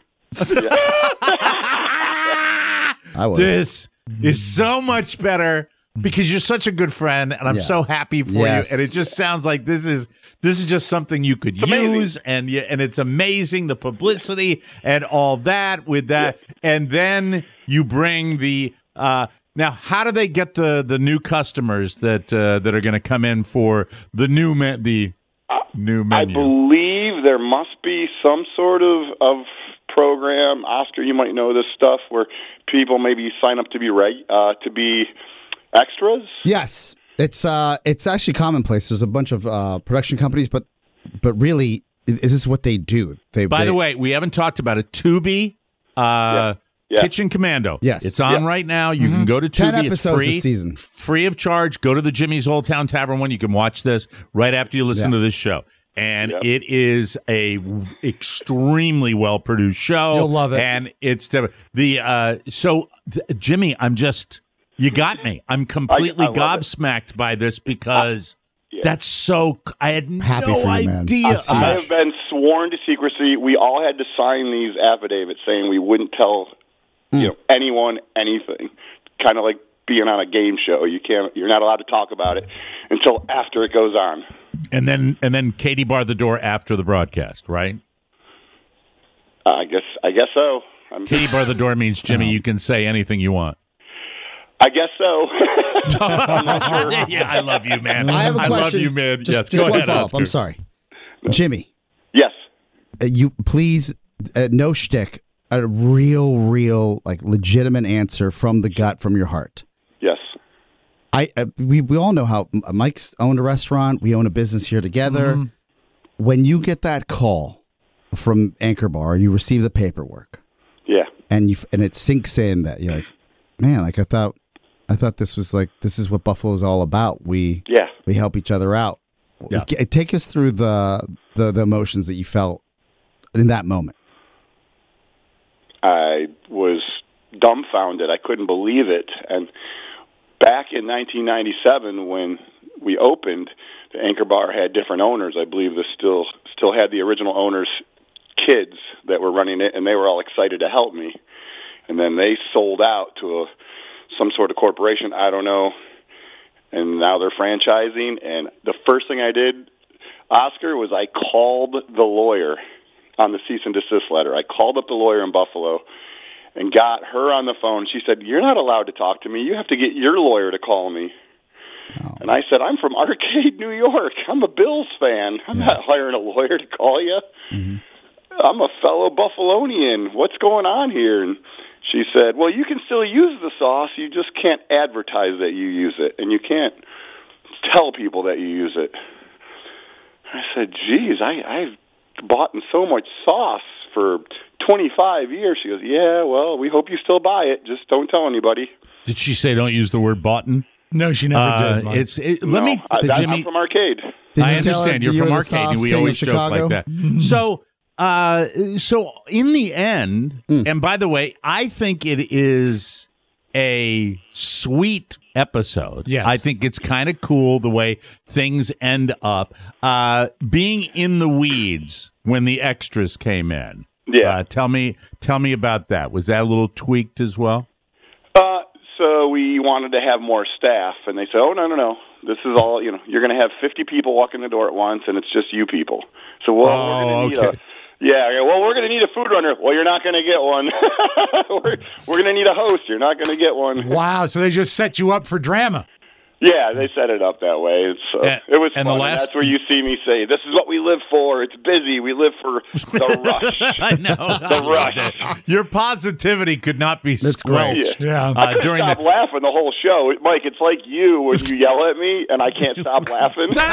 I would. This is so much better because you're such a good friend, and I'm Yeah. so happy for Yes. you. And it just sounds like this is this is just something you could amazing. use, and you, and it's amazing the publicity and all that with that, and then you bring the. Uh, now, how do they get the the new customers that uh, that are going to come in for the new me- the new I menu? believe there must be some sort of, of program. Oscar, you might know this stuff where people maybe sign up to be reg, uh, to be extras. Yes, it's uh, it's actually commonplace. There's a bunch of uh, production companies, but but really, i- this is what they do. They By they, the way, we haven't talked about it. Tubi, uh, Yeah. Kitchen Commando. Yes. It's on Yeah. right now. You can go to Tubi. ten It's episodes free, this season. free of charge. Go to the Jimmy's Old Town Tavern one. You can watch this right after you listen Yeah. to this show. And Yep. it is a w- extremely well produced show. You'll love it. And it's the uh, so th- Jimmy. I'm just you got me. I'm completely I love it. gobsmacked by this because Yeah. that's so. I had Happy no for you, man. idea. I'll see I about- have been sworn to secrecy. We all had to sign these affidavits saying we wouldn't tell you know anyone anything. Kind of like being on a game show. You can't. You're not allowed to talk about it until after it goes on. And then and then Katie barred the door after the broadcast, right? Uh, I guess. I guess so. I'm, Katie barred the door means Jimmy, you can say anything you want. I guess so. Yeah, I love you, man. I have a question. love you, man. Just, yes, just go one ahead, follow-up. Oscar. I'm sorry, Jimmy. Yes. Uh, you please, uh, no shtick. A real, real, like legitimate answer from the gut, from your heart. Yes. I uh, we we all know how M- Mike's owned a restaurant. We own a business here together. when you get that call from Anchor Bar, you receive the paperwork. Yeah. And you and it sinks in that you're like, man, like I thought, I thought this was like this is what Buffalo's all about. We yeah we help each other out. Yeah. G- Take us through the, the the emotions that you felt in that moment. I was dumbfounded. I couldn't believe it. And back in nineteen ninety-seven, when we opened, the Anchor Bar had different owners. I believe this still still had the original owners' kids that were running it, and they were all excited to help me. And then they sold out to a, some sort of corporation, I don't know, and now they're franchising. And the first thing I did, Oscar, was I called the lawyer on the cease and desist letter. I called up the lawyer in Buffalo and got her on the phone. She said, "You're not allowed to talk to me. You have to get your lawyer to call me." Oh. And I said, "I'm from Arcade, New York. I'm a Bills fan. I'm yeah. not hiring a lawyer to call you. Mm-hmm. I'm a fellow Buffalonian. What's going on here?" And she said, "Well, you can still use the sauce. You just can't advertise that you use it, and you can't tell people that you use it." I said, "Geez, I, I've bought so much sauce for twenty-five years." She goes, "Yeah, well, we hope you still buy it. Just don't tell anybody." Did she say don't use the word boughten? No, she never uh, did. Mike. It's it, let no, me. I, Jimmy, I'm from Arcade. I understand you're you from the Arcade. We King always of joke Chicago? like that. So, uh, so in the end, mm. and by the way, I think it is a sweet episode. Yes. I think it's kind of cool the way things end up. Uh, being in the weeds when the extras came in. Yeah. Uh, tell me, tell me about that. Was that a little tweaked as well? Uh, so we wanted to have more staff, and they said, "Oh no, no, no! This is all you know. You're going to have fifty people walk in the door at once, and it's just you people." So well, oh, we're going to okay. need a yeah. Well, we're going to need a food runner. Well, you're not going to get one. we're we're going to need a host. You're not going to get one. Wow! So they just set you up for drama. Yeah, they set it up that way. It's, uh, and, it was and fun. The last... And that's where you see me say, "This is what we live for. It's busy. We live for the rush." I know the rush. Your positivity could not be That's squelched. great. Yeah. Uh, I couldn't during stop the... laughing the whole show, Mike. It's like you when you yell at me and I can't stop laughing because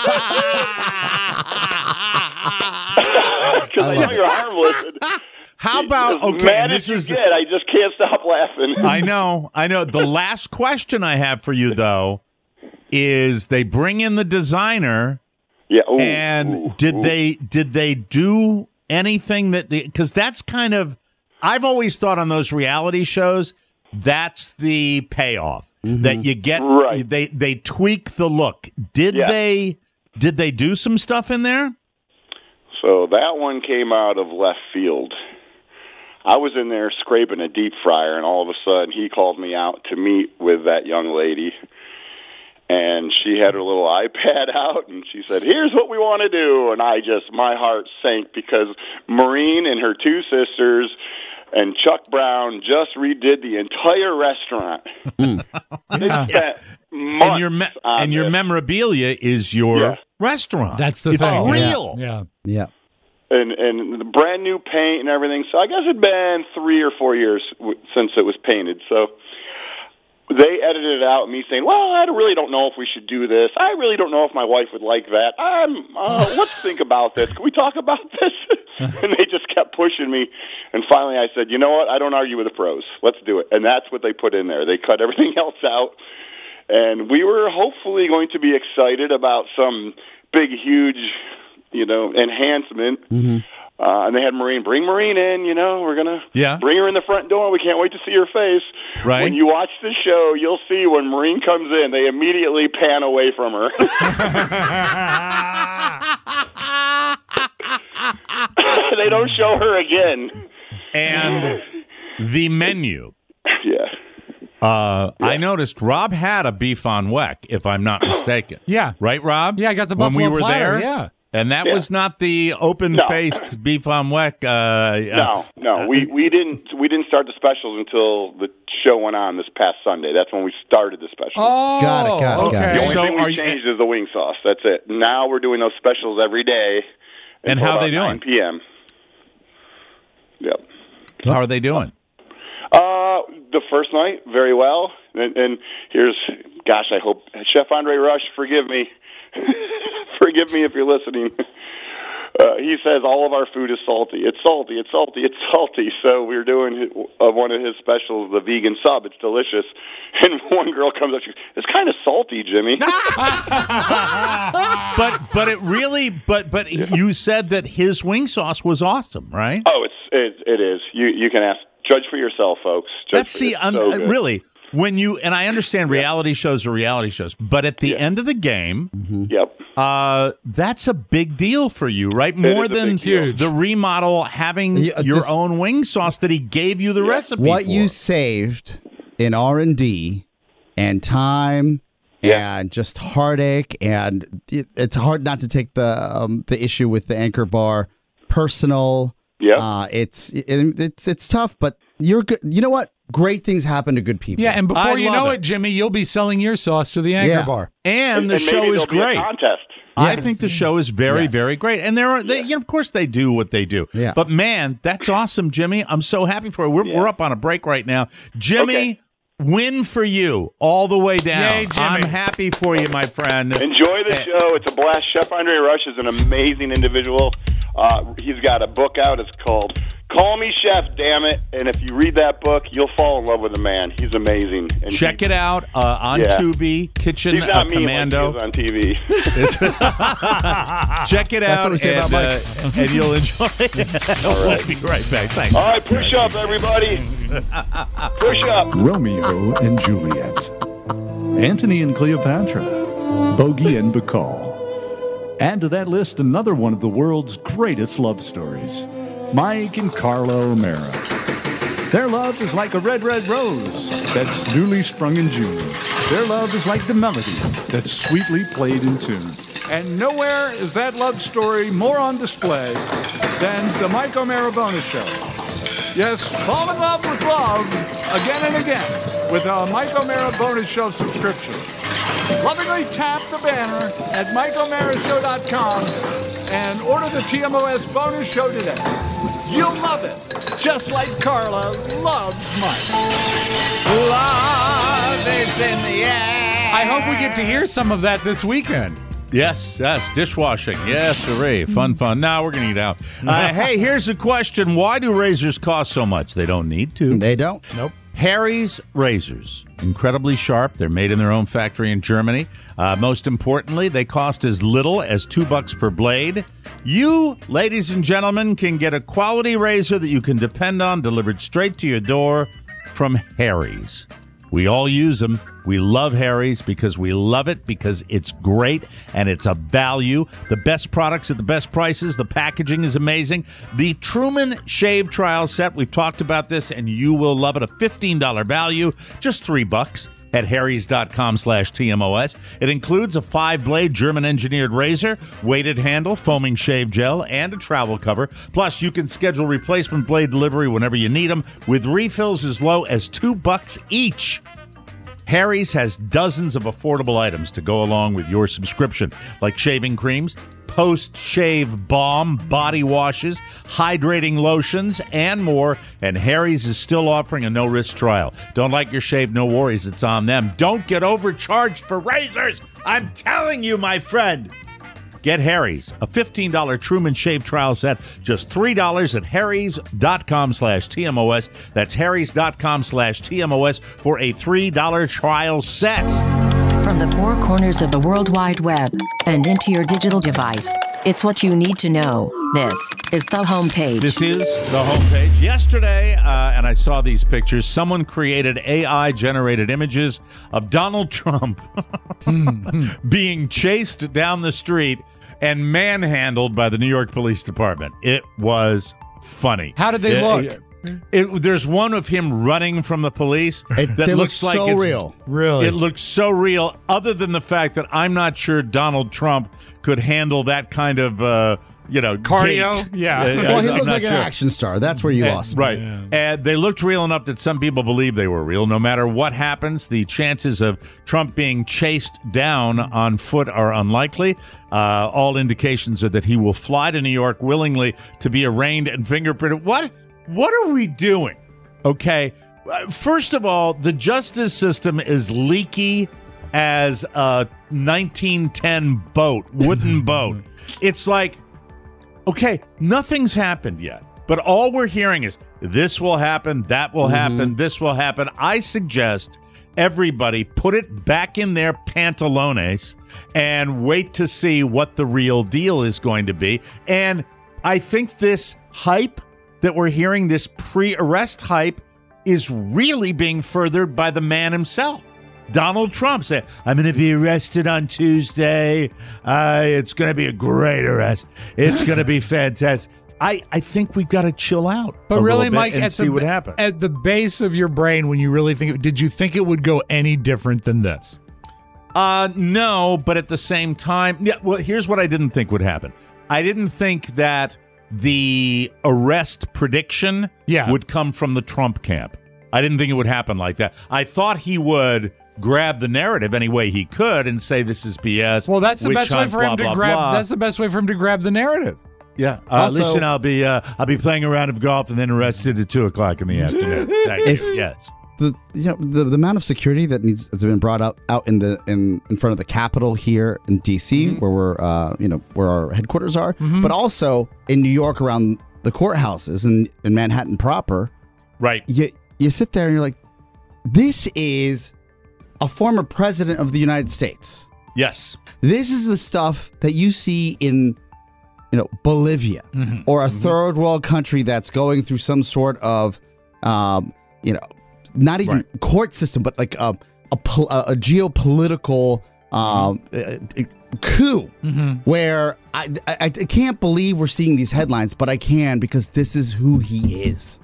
I know you're harmless. How about as okay? Mad This as is you get, I just can't stop laughing. I know, I know. The last question I have for you, though, is they bring in the designer. Yeah. Ooh, and ooh, did ooh. they did they do anything that because that's kind of I've always thought on those reality shows that's the payoff mm-hmm. that you get. Right. They they tweak the look. Did yeah. they did they do some stuff in there? So that one came out of left field. I was in there scraping a deep fryer, and all of a sudden he called me out to meet with that young lady. And she had her little iPad out, and she said, "Here's what we want to do." And I just, my heart sank because Maureen and her two sisters and Chuck Brown just redid the entire restaurant. Mm. They yeah. spent months and your me- on and your this. memorabilia is your Yeah. restaurant. That's the it's thing. real. Yeah. Yeah. And and the brand new paint and everything. So I guess it'd been three or four years w- since it was painted. So they edited it out, me saying, "Well, I really don't know if we should do this. I really don't know if my wife would like that. I'm, uh, let's think about this. Can we talk about this?" And they just kept pushing me. And finally I said, "You know what? I don't argue with the pros. Let's do it." And that's what they put in there. They cut everything else out. And we were hopefully going to be excited about some big, huge, you know, enhancement. Mm-hmm. Uh, and they had Maureen, bring Maureen in, you know, we're going to yeah. bring her in the front door. We can't wait to see her face. Right. When you watch the show, you'll see when Maureen comes in, they immediately pan away from her. They don't show her again. And the menu. Yeah. Uh, yeah. I noticed Rob had a beef on weck, if I'm not mistaken. Yeah. Right, Rob? Yeah, I got the when buffalo we were platter, there. yeah. And that yeah. was not the open-faced no. beef on weck. Uh, no, no, we we didn't we didn't start the specials until the show went on this past Sunday. That's when we started the specials. Oh, got it, got it, okay. got it. The only So thing we are you- changed is the wing sauce. That's it. Now we're doing those specials every day. And how are they doing? nine p.m. Yep. How are they doing? Uh, the first night, very well. And, and here's, gosh, I hope Chef Andre Rush, forgive me, forgive me if you're listening. Uh, he says all of our food is salty. It's salty. It's salty. It's salty. So we were doing uh, one of his specials, the vegan sub. It's delicious. And one girl comes up, she goes, "It's kind of salty, Jimmy." but but it really but but you said that his wing sauce was awesome, right? Oh, it's it, it is. You you can ask, judge for yourself, folks. Judge Let's see. Um, so really, when you and I understand reality shows are reality shows, but at the Yeah. end of the game, Yep. uh, that's a big deal for you, right? More is a than big deal. the remodel having Yeah, your just- own wing sauce that he gave you the Yeah. recipe What for. you saved in R and D and time Yeah. and just heartache, and it, it's hard not to take the um, the issue with the Anchor Bar personal. Yep. Uh, it's it, it's it's tough, but you're good. You know what? Great things happen to good people. Yeah, and before I you love know it. it, Jimmy, you'll be selling your sauce to the Anchor Yeah. Bar. and the and show maybe is there'll be a great. contest. I Yes. think the show is very, Yes. very great, and there are, they, you know, of course, they do what they do. Yeah. But man, that's awesome, Jimmy. I'm so happy for you. We're Yeah. we're up on a break right now, Jimmy. Okay. Win for you all the way down. Yay, Jimmy. I'm happy for you, my friend. Enjoy the Eh. show. It's a blast. Chef Andre Rush is an amazing individual. Uh, he's got a book out. It's called "Call Me Chef, Damn It." And if you read that book, you'll fall in love with the man. He's amazing. And Check he, it out uh, on Yeah. Tubi, Kitchen He's uh, not mean Commando. like he is on T V. Check it That's out, what we say and, about uh, and you'll enjoy it. We'll be right back. Thanks. All right, push up, everybody. Push up. Romeo and Juliet, Antony and Cleopatra, Bogey and Bacall. Add to that list another one of the world's greatest love stories, Mike and Carla O'Mara. Their love is like a red, red rose that's newly sprung in June. Their love is like the melody that's sweetly played in tune. And nowhere is that love story more on display than the Mike O'Mara Bonus Show. Yes, fall in love with love again and again with a Mike O'Mara Bonus Show subscription. Lovingly tap the banner at Mike O'Mara Show dot com and order the T M O S Bonus Show today. You'll love it, just like Carla loves Mike. Love is in the air. I hope we get to hear some of that this weekend. Yes, yes, dishwashing. Yes, hooray. Fun, fun. Now we're going to eat out. Uh, hey, here's a question. Why do razors cost so much? They don't need to. They don't. Nope. Harry's razors, incredibly sharp. They're made in their own factory in Germany. Uh, most importantly, they cost as little as two bucks per blade. You, ladies and gentlemen, can get a quality razor that you can depend on delivered straight to your door from Harry's. We all use them. We love Harry's because we love it because it's great and it's a value. The best products at the best prices. The packaging is amazing. The Truman Shave Trial Set, we've talked about this and you will love it. A fifteen dollars value, just three bucks at harrys.com slash TMOS. It includes a five-blade German-engineered razor, weighted handle, foaming shave gel, and a travel cover. Plus, you can schedule replacement blade delivery whenever you need them with refills as low as two bucks each. Harry's has dozens of affordable items to go along with your subscription, like shaving creams, post-shave balm, body washes, hydrating lotions, and more. And Harry's is still offering a no-risk trial. Don't like your shave? No worries. It's on them. Don't get overcharged for razors. I'm telling you, my friend. Get Harry's, a fifteen dollars Truman Shave Trial Set, just three dollars at harrys.com slash TMOS. That's harrys.com slash TMOS for a three dollars trial set. From the four corners of the World Wide Web and into your digital device, it's what you need to know. This is the homepage. This is the homepage. Yesterday, uh, and I saw these pictures, someone created A I-generated images of Donald Trump being chased down the street and manhandled by the New York Police Department. It was funny. How did they It- look? It, it, there's one of him running from the police It, that they look looks like so it's, real. Really? It looks so real, other than the fact that I'm not sure Donald Trump could handle that kind of, uh, you know, Cardio? gait. Yeah. Uh, Well, he I'm looked not like an sure. action star. That's where you And- lost me. Right. And they looked real enough that some people believe they were real. No matter what happens, the chances of Trump being chased down on foot are unlikely. Uh, all indications are that he will fly to New York willingly to be arraigned and fingerprinted. What? What are we doing? Okay. Uh, First of all, the justice system is leaky as a nineteen ten boat, wooden boat. It's like Okay, nothing's happened yet. But all we're hearing is this will happen, that will happen, this will happen. I suggest everybody put it back in their pantalones and wait to see what the real deal is going to be. And I think this hype that we're hearing, this pre-arrest hype, is really being furthered by the man himself. Donald Trump said, I'm going to be arrested on Tuesday. Uh, it's going to be a great arrest. It's going to be fantastic. I, I think we've got to chill out. But a really, little bit Mike, and at see the, what happens. At the base of your brain, when you really think, did you think it would go any different than this? Uh, no, but at the same time, yeah. Well, here's what I didn't think would happen. I didn't think that the arrest prediction yeah. would come from the Trump camp. I didn't think it would happen like that. I thought he would grab the narrative any way he could and say this is B S. Well, that's the best way hunt, for him blah, to blah, grab. blah. That's the best way for him to grab the narrative. Yeah. Uh, Also- listen, I'll be uh, I'll be playing a round of golf and then arrested at two o'clock in the afternoon. Thank If- you. Yes. The you know the, the amount of security that needs has been brought out out in the in, in front of the Capitol here in D C Mm-hmm. where we're uh you know where our headquarters are, but also in New York around the courthouses and in Manhattan proper. Right. You you sit there and you're like, this is a former president of the United States. Yes. This is the stuff that you see in, you know, Bolivia or a third world country that's going through some sort of, um, you know, not even Right. court system, but like a a, pol- a geopolitical um, uh, coup where I, I I can't believe we're seeing these headlines, but I can because this is who he is.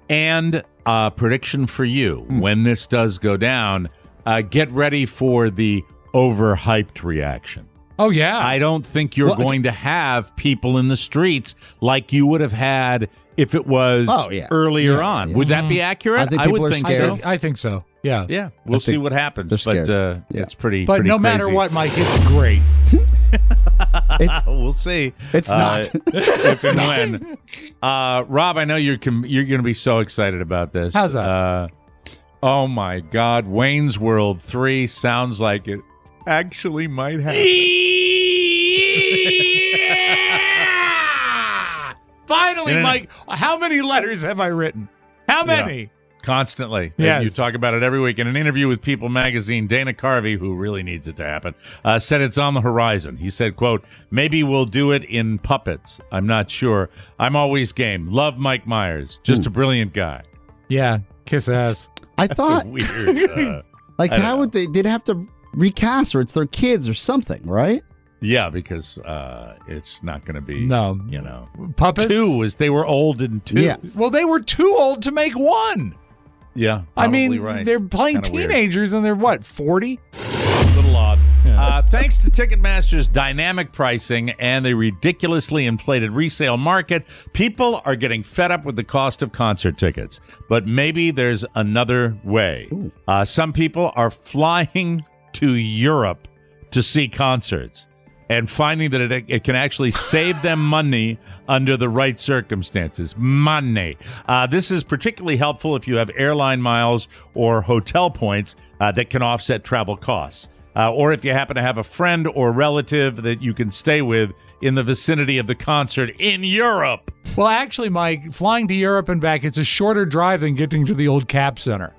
And uh, prediction for you, when this does go down, uh, get ready for the overhyped reaction. Oh, yeah. I don't think you're Well, going to have people in the streets like you would have had if it was Oh, yeah. earlier Yeah, on. yeah. Would that be accurate? I think people would are think I scared. so. think, I think so. Yeah. Yeah, we'll think see what happens. they're But scared. uh, Yeah. it's pretty. But pretty no matter crazy. what, Mike, it's great. It's we'll see. It's Uh, not. if and when. Uh, Rob, I know you're com- you're going to be so excited about this. How's that? Uh, oh my God, Wayne's World three sounds like it actually might happen. Finally, Yeah. Mike, how many letters have I written? How many? Constantly. Yes. You talk about it every week. In an interview with People magazine, Dana Carvey, who really needs it to happen, uh, said it's on the horizon. He said, quote, maybe we'll do it in puppets. I'm not sure. I'm always game. Love Mike Myers. Just a brilliant guy. Yeah, kiss ass. I That's thought a weird. Uh, like I don't how know. would they? They'd have to recast, or it's their kids or something, right? yeah, because uh, it's not going to be, No. you know. Puppets? Two is they were old in two. Yes. Well, they were too old to make one. Yeah. I mean, probably right. they're playing Kinda weird. teenagers and they're what, forty? A little odd. Uh, thanks to Ticketmaster's dynamic pricing and the ridiculously inflated resale market, people are getting fed up with the cost of concert tickets. But maybe there's another way. Uh, some people are flying to Europe to see concerts and finding that it, it can actually save them money under the right circumstances. Money. Uh, this is particularly helpful if you have airline miles or hotel points uh, that can offset travel costs. Uh, or if you happen to have a friend or relative that you can stay with in the vicinity of the concert in Europe. Well, actually, Mike, flying to Europe and back, it's a shorter drive than getting to the old Cap Center.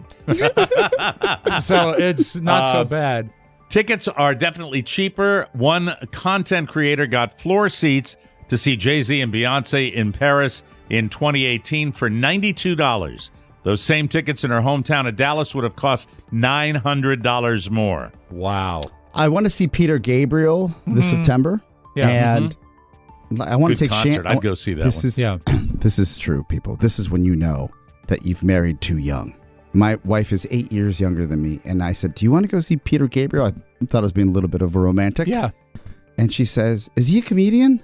So it's not so Uh, bad. Tickets are definitely cheaper. One content creator got floor seats to see Jay-Z and Beyonce in Paris in twenty eighteen for ninety-two dollars. Those same tickets in her hometown of Dallas would have cost nine hundred dollars more. Wow. I want to see Peter Gabriel this September. Yeah. And I want Good to take concert. Shan- I'd go see that this one. Is, Yeah. This is true, people. This is when you know that you've married too young. My wife is eight years younger than me, and I said, do you want to go see Peter Gabriel? I thought I was being a little bit of a romantic. Yeah. And she says, is he a comedian?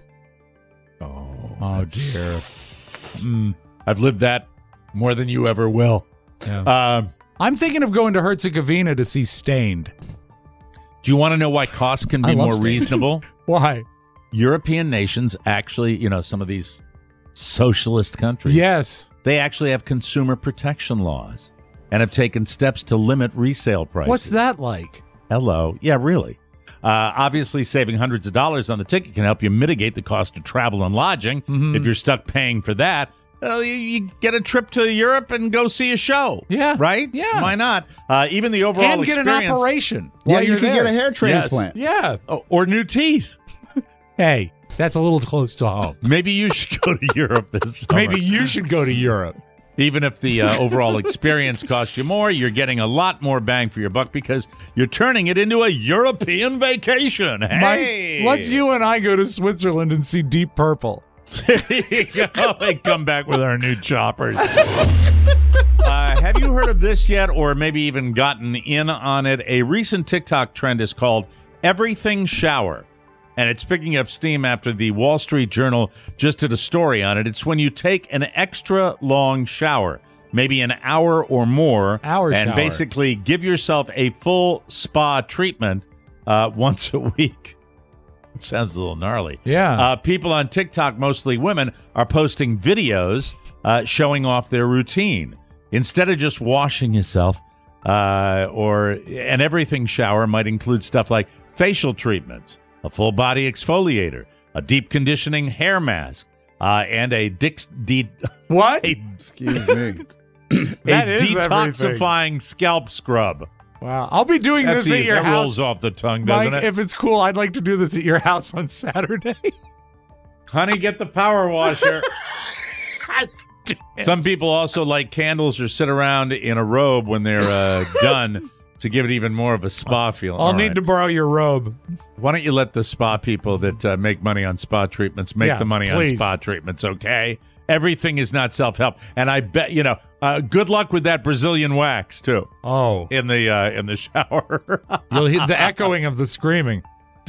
Oh, Oh, dear. Mm, I've lived that more than you ever will. yeah. Um, I'm thinking of going to Herzegovina to see Stained. do you want to know why costs can I be love more steak. reasonable? Why? European nations actually, you know, some of these socialist countries, Yes. they actually have consumer protection laws and have taken steps to limit resale prices. What's that like? Hello. Yeah, really. Uh, obviously, saving hundreds of dollars on the ticket can help you mitigate the cost of travel and lodging. Mhm. If you're stuck paying for that, well, you, you get a trip to Europe and go see a show. Yeah. Right? Yeah. Why not? Uh, even the overall And get an experience- operation. Yeah, while you you're could there. get a hair transplant. Yeah. Oh, or new teeth. Hey, that's a little close to home. Maybe you should go to Europe this summer. Maybe you should go to Europe. Even if the uh, overall experience costs you more, you're getting a lot more bang for your buck because you're turning it into a European vacation. Hey! Mike, let's you and I go to Switzerland and see Deep Purple. There you go. And come back with our new choppers. Uh, have you heard of this yet, or maybe even gotten in on it? A recent TikTok trend is called Everything Shower, and it's picking up steam after the Wall Street Journal just did a story on it. It's when you take an extra long shower, maybe an hour or more, Hour and shower. basically give yourself a full spa treatment uh, once a week. It sounds a little gnarly. Yeah. Uh, people on TikTok, mostly women, are posting videos uh, showing off their routine. Instead of just washing yourself, uh, or an everything shower might include stuff like facial treatments, a full body exfoliator, a deep conditioning hair mask, uh, and a dix de- What? a, Excuse me. That a is detoxifying scalp scrub. Wow. I'll be doing That's this at easy. your That house. rolls off the tongue, doesn't Mike, it? if it's cool, I'd like to do this at your house on Saturday. Honey, get the power washer. Some people also light candles or sit around in a robe when they're uh, done to give it even more of a spa feel. I'll All need right. to borrow your robe. Why don't you let the spa people that uh, make money on spa treatments make Yeah, the money please. on spa treatments, okay? Everything is not self-help. And I bet, you know, uh, good luck with that Brazilian wax, too, Oh, in the uh, in the shower. you'll hear the echoing of the screaming.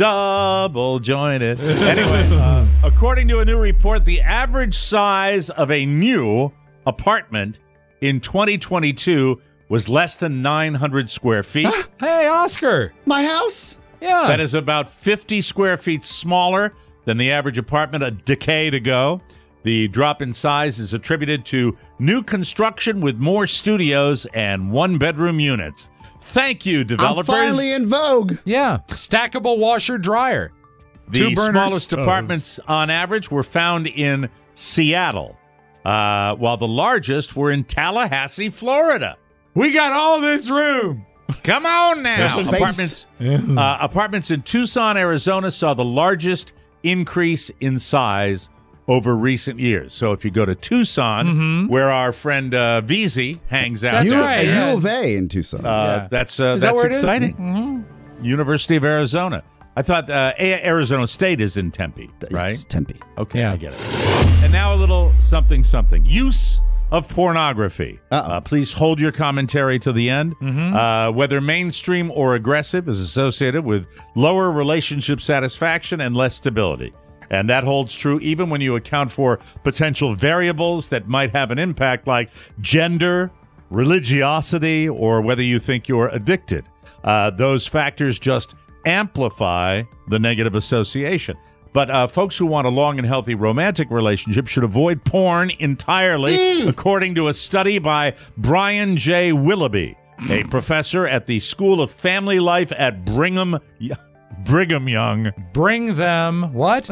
Double jointed. Anyway, uh, according to a new report, the average size of a new apartment in twenty twenty-two was less than nine hundred square feet. Hey, Oscar. My house? Yeah. That is about fifty square feet smaller than the average apartment a decade ago. The drop in size is attributed to new construction with more studios and one-bedroom units. Thank you, I'm developers. finally in vogue. Yeah. Stackable washer dryer. The Two burner smallest stoves. apartments on average were found in Seattle, uh, while the largest were in Tallahassee, Florida. We got all this room. Come on now. There's space. Apartments, uh, apartments in Tucson, Arizona saw the largest increase in size over recent years. So if you go to Tucson, where our friend uh, Veezy hangs out, That's U, right, a yeah. U of A in Tucson. uh, Yeah. that's uh, Is that that's where it is? exciting. Mhm. University of Arizona. I thought uh, A- Arizona State is in Tempe, right? It's Tempe. Okay, Yeah. I get it. And now a little something something. Use of pornography. Uh-oh. Uh, please hold your commentary to the end. Uh, whether mainstream or aggressive is associated with lower relationship satisfaction and less stability. And that holds true even when you account for potential variables that might have an impact like gender, religiosity, or whether you think you're addicted. Uh, those factors just amplify the negative association. But uh, folks who want a long and healthy romantic relationship should avoid porn entirely, according to a study by Brian J. Willoughby, a professor at the School of Family Life at Brigham Brigham Young Bring them what?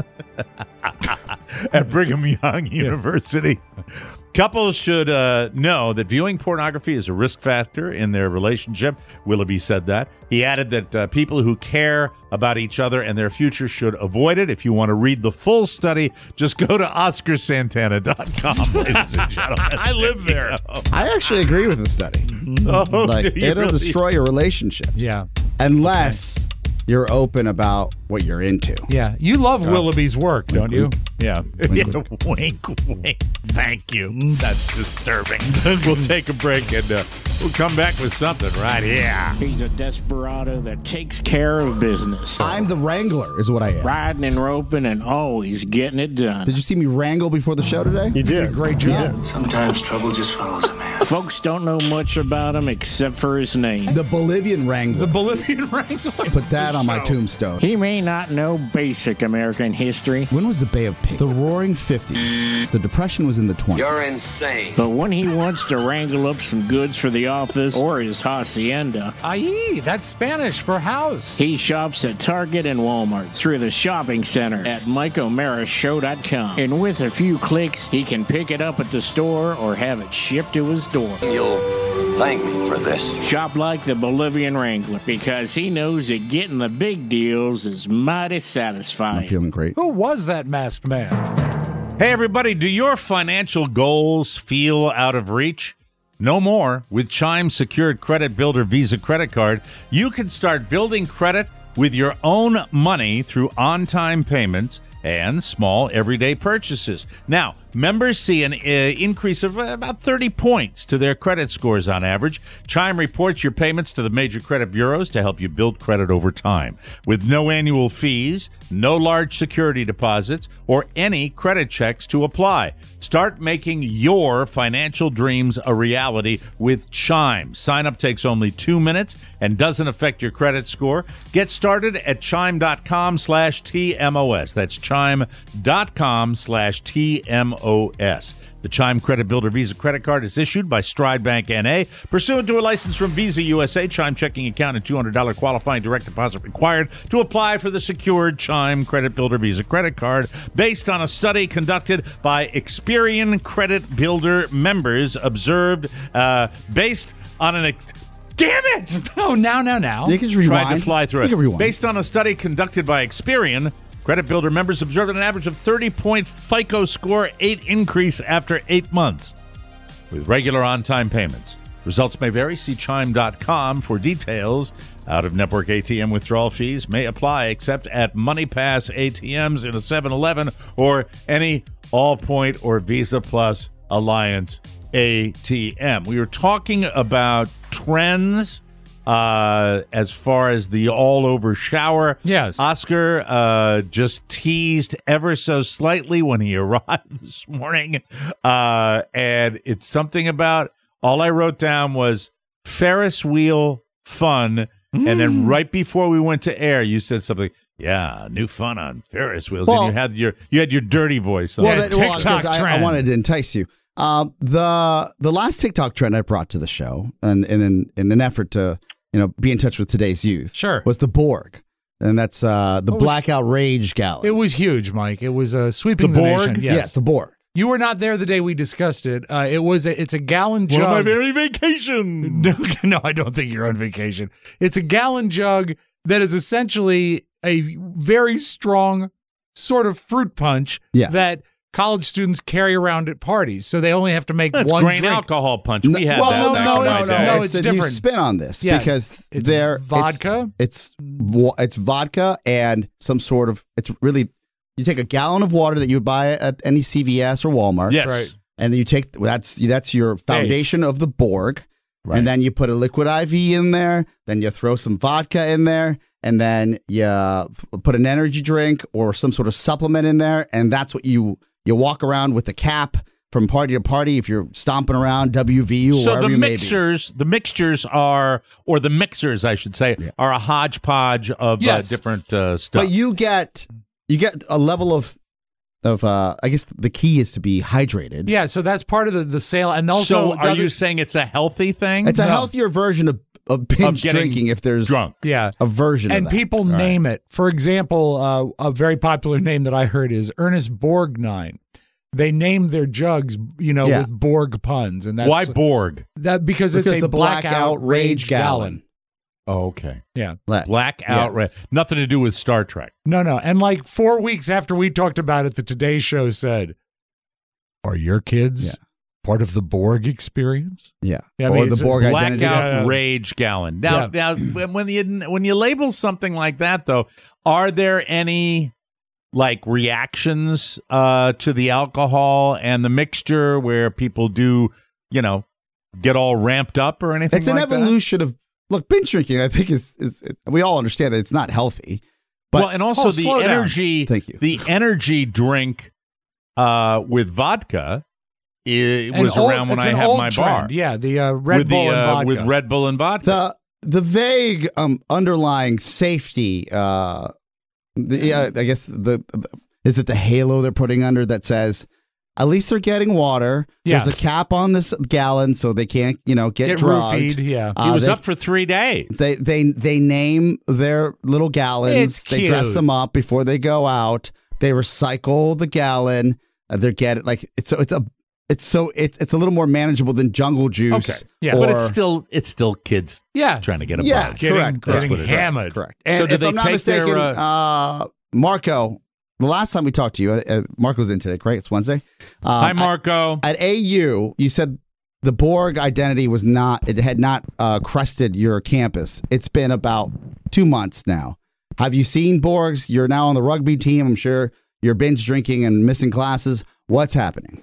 at Brigham Young University. Couples should uh, know that viewing pornography is a risk factor in their relationship. Willoughby said that. He added that uh, people who care about each other and their future should avoid it. If you want to read the full study, just go to oscar santana dot com, ladies and gentlemen. I live there. I actually agree with the study. Oh, Like, do you it'll really? destroy your relationships. Yeah. Unless you're open about what you're into. Yeah. You love Willoughby's work, don't you? Yeah. Yeah, wink, wink. Thank you. That's disturbing. We'll take a break and uh, we'll come back with something right here. He's a desperado that takes care of business. I'm the wrangler, is what I am. Riding and roping and always getting it done. Did you see me wrangle before the show today? You did. Great job. Yeah. Sometimes trouble just follows a man. Folks don't know much about him except for his name. The Bolivian Wrangler. The Bolivian Wrangler. Put that on my tombstone. He may not know basic American history. When was the Bay of Pigs? The Roaring Fifties. The Depression was in the twenties. You're insane. But when he wants to wrangle up some goods for the office or his hacienda, Aye, that's Spanish for house. he shops at Target and Walmart through the shopping center at Mike O'Mara Show dot com. And with a few clicks, he can pick it up at the store or have it shipped to his door. You'll thank me for this. Shop like the Bolivian Wrangler because he knows that getting the big deals is mighty satisfying. I'm feeling great. Who was that masked man? Hey, everybody, do your financial goals feel out of reach? No more. With Chime Secured Credit Builder Visa Credit Card, you can start building credit with your own money through on-time payments and small everyday purchases. Now, members see an uh, increase of uh, about thirty points to their credit scores on average. Chime reports your payments to the major credit bureaus to help you build credit over time. With no annual fees, no large security deposits, or any credit checks to apply. Start making your financial dreams a reality with Chime. Sign up takes only two minutes and doesn't affect your credit score. Get started at chime.com slash TMOS. That's chime.com slash TMOS. The Chime Credit Builder Visa Credit Card is issued by Stride Bank N A. Pursuant to a license from Visa U S A, Chime checking account and two hundred dollars qualifying direct deposit required to apply for the secured Chime Credit Builder Visa Credit Card based on a study conducted by Experian Credit Builder members observed uh, based on an... Ex- Damn it! Oh, now, now, now. You can just rewind. Tried to fly through You can it. rewind. Based on a study conducted by Experian, Credit Builder members observed an average of thirty-point FICO score eight increase after eight months with regular on-time payments. Results may vary. See chime dot com for details. Out-of-network A T M withdrawal fees may apply except at MoneyPass A T Ms in a seven eleven or any Allpoint or Visa Plus Alliance A T M. We were talking about trends uh, as far as the all-over shower. Yes. Oscar uh, just teased ever so slightly when he arrived this morning. Uh, and it's something about, all I wrote down was Ferris wheel fun. Mm. And then right before we went to air, you said something, yeah, new fun on Ferris wheels. Well, and you had your you had your dirty voice on. Well, Yeah, that, well, TikTok 'cause I, I trend. wanted to entice you. Um, the the last TikTok trend I brought to the show, and, and in, in an effort to you know be in touch with today's youth, Sure. was the Borg, and that's uh, the What was- blackout rage gallon. It was huge, Mike. It was uh, sweeping The the, Borg? nation. Yes. Yes, the Borg. You were not there the day we discussed it. Uh, it was a, it's a gallon jug. One of my very vacations. No, no, I don't think you're on vacation. It's a gallon jug that is essentially a very strong sort of fruit punch Yeah. that college students carry around at parties. So they only have to make That's one grain drink. alcohol punch. No, We had well, that. no, back no, in no, my no, day. No, it's it's a new different. spin on this Yeah, because it's there vodka? It's it's, wa- it's vodka and some sort of. It's really you take a gallon of water that you would buy at any C V S or Walmart. Yes. Right. And then you take that's that's your foundation of the Borg, Right. and then you put a liquid I V in there. Then you throw some vodka in there, and then you put an energy drink or some sort of supplement in there, and that's what you you walk around with the cap from party to party if you're stomping around W V U or So wherever the you may be. mixers, the mixtures are, or the mixers, I should say, Yeah. are a hodgepodge of Yes. uh, different uh, stuff. But you get you get a level of of uh, I guess the key is to be hydrated. Yeah, so that's part of the, the sale. And also, so the are other- you saying it's a healthy thing? It's a No. healthier version of, of binge getting drinking if there's drunk. Yeah. a version And of that. people name it. For example, uh, a very popular name that I heard is Ernest Borgnine. They named their jugs, you know, Yeah. with Borg puns, and that's Why Borg? that because, because it's a the blackout rage gallon. Oh, okay. Yeah, Let- Blackout. Yes. Red. Nothing to do with Star Trek. no, no, and like four weeks after we talked about it, the Today Show said, "Are your kids Yeah. part of the Borg experience?" Yeah. Yeah, I or mean, the it's a Borg Blackout identity. Yeah, yeah. rage gallon. Now, Yeah. now, when when you when you label something like that, though, are there any like reactions uh, to the alcohol and the mixture where people do, you know, get all ramped up or anything? It's an like that? evolution of look, binge drinking. I think is is we all understand that it's not healthy. But well, and also Oh, the slow down. energy. Thank you. The energy drink uh, with vodka It An was old- around when it's I an had old my trend. bar. Yeah, the uh, Red with Bull the, and uh, vodka. with Red Bull and vodka. The the vague um, underlying safety, uh, the, uh, I guess the, the is it the halo they're putting under that says at least they're getting water. Yeah. There's a cap on this gallon so they can't you know get, Get drugged. roofied, yeah. Uh, he was they, up for three days. They they they name their little gallons. It's They dress cute. them up before they go out. They recycle the gallon. Uh, they're getting like it's so it's a it's so it's it's a little more manageable than Jungle Juice. Okay. Yeah. but or- it's still it's still kids Yeah. trying to get a Yeah, buzz. Getting, correct, getting correct. hammered. Correct. And So did if they I'm not take their, mistaken, uh, uh, Marco, the last time we talked to you, uh, Marco's in today, correct? It's Wednesday. Um, Hi, Marco. At, at A U, you said the Borg identity was not, it had not uh, crested your campus. It's been about two months now. Have you seen Borgs? You're now on the rugby team. I'm sure you're binge drinking and missing classes. What's happening?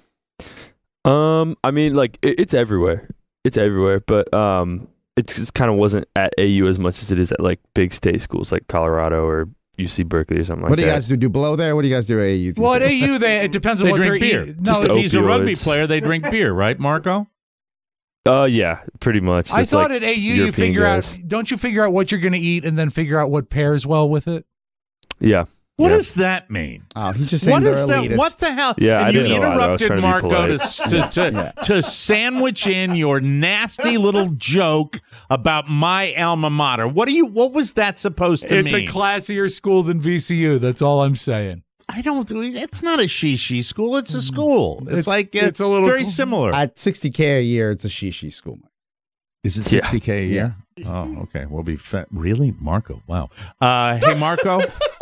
Um, I mean, like it, it's everywhere. It's everywhere, but um, it just kind of wasn't at A U as much as it is at like big state schools like Colorado or U C Berkeley or something like What do you that. guys do? Do below there? What do you guys do at A U? these Well, at A days? U, they, it depends on They what drink they're beer. eating. No, Just if he's a rugby opioids. player, they drink beer, right, Marco? Uh, yeah, pretty much. I It's thought like at A U you European figure guys. out, don't you figure out what you're going to eat and then figure out what pairs well with it? Yeah. What yeah. does that mean? Oh, he's just saying What they're is that? elitist. What the hell? Yeah, and I you didn't know either. I was interrupted trying to be Marco to, polite. to, to, to sandwich in your nasty little joke about my alma mater. What do you? What was that supposed to It's mean? a classier school than V C U. That's all I'm saying. I don't. It's not a she-she school. It's a school. It's, It's- like uh, it's a little very cl- similar. At sixty K a year, it's a shishi school. Is it Yeah. sixty K a year? Oh, okay. We'll be fat. Really, Marco? Wow. Uh, hey, Marco.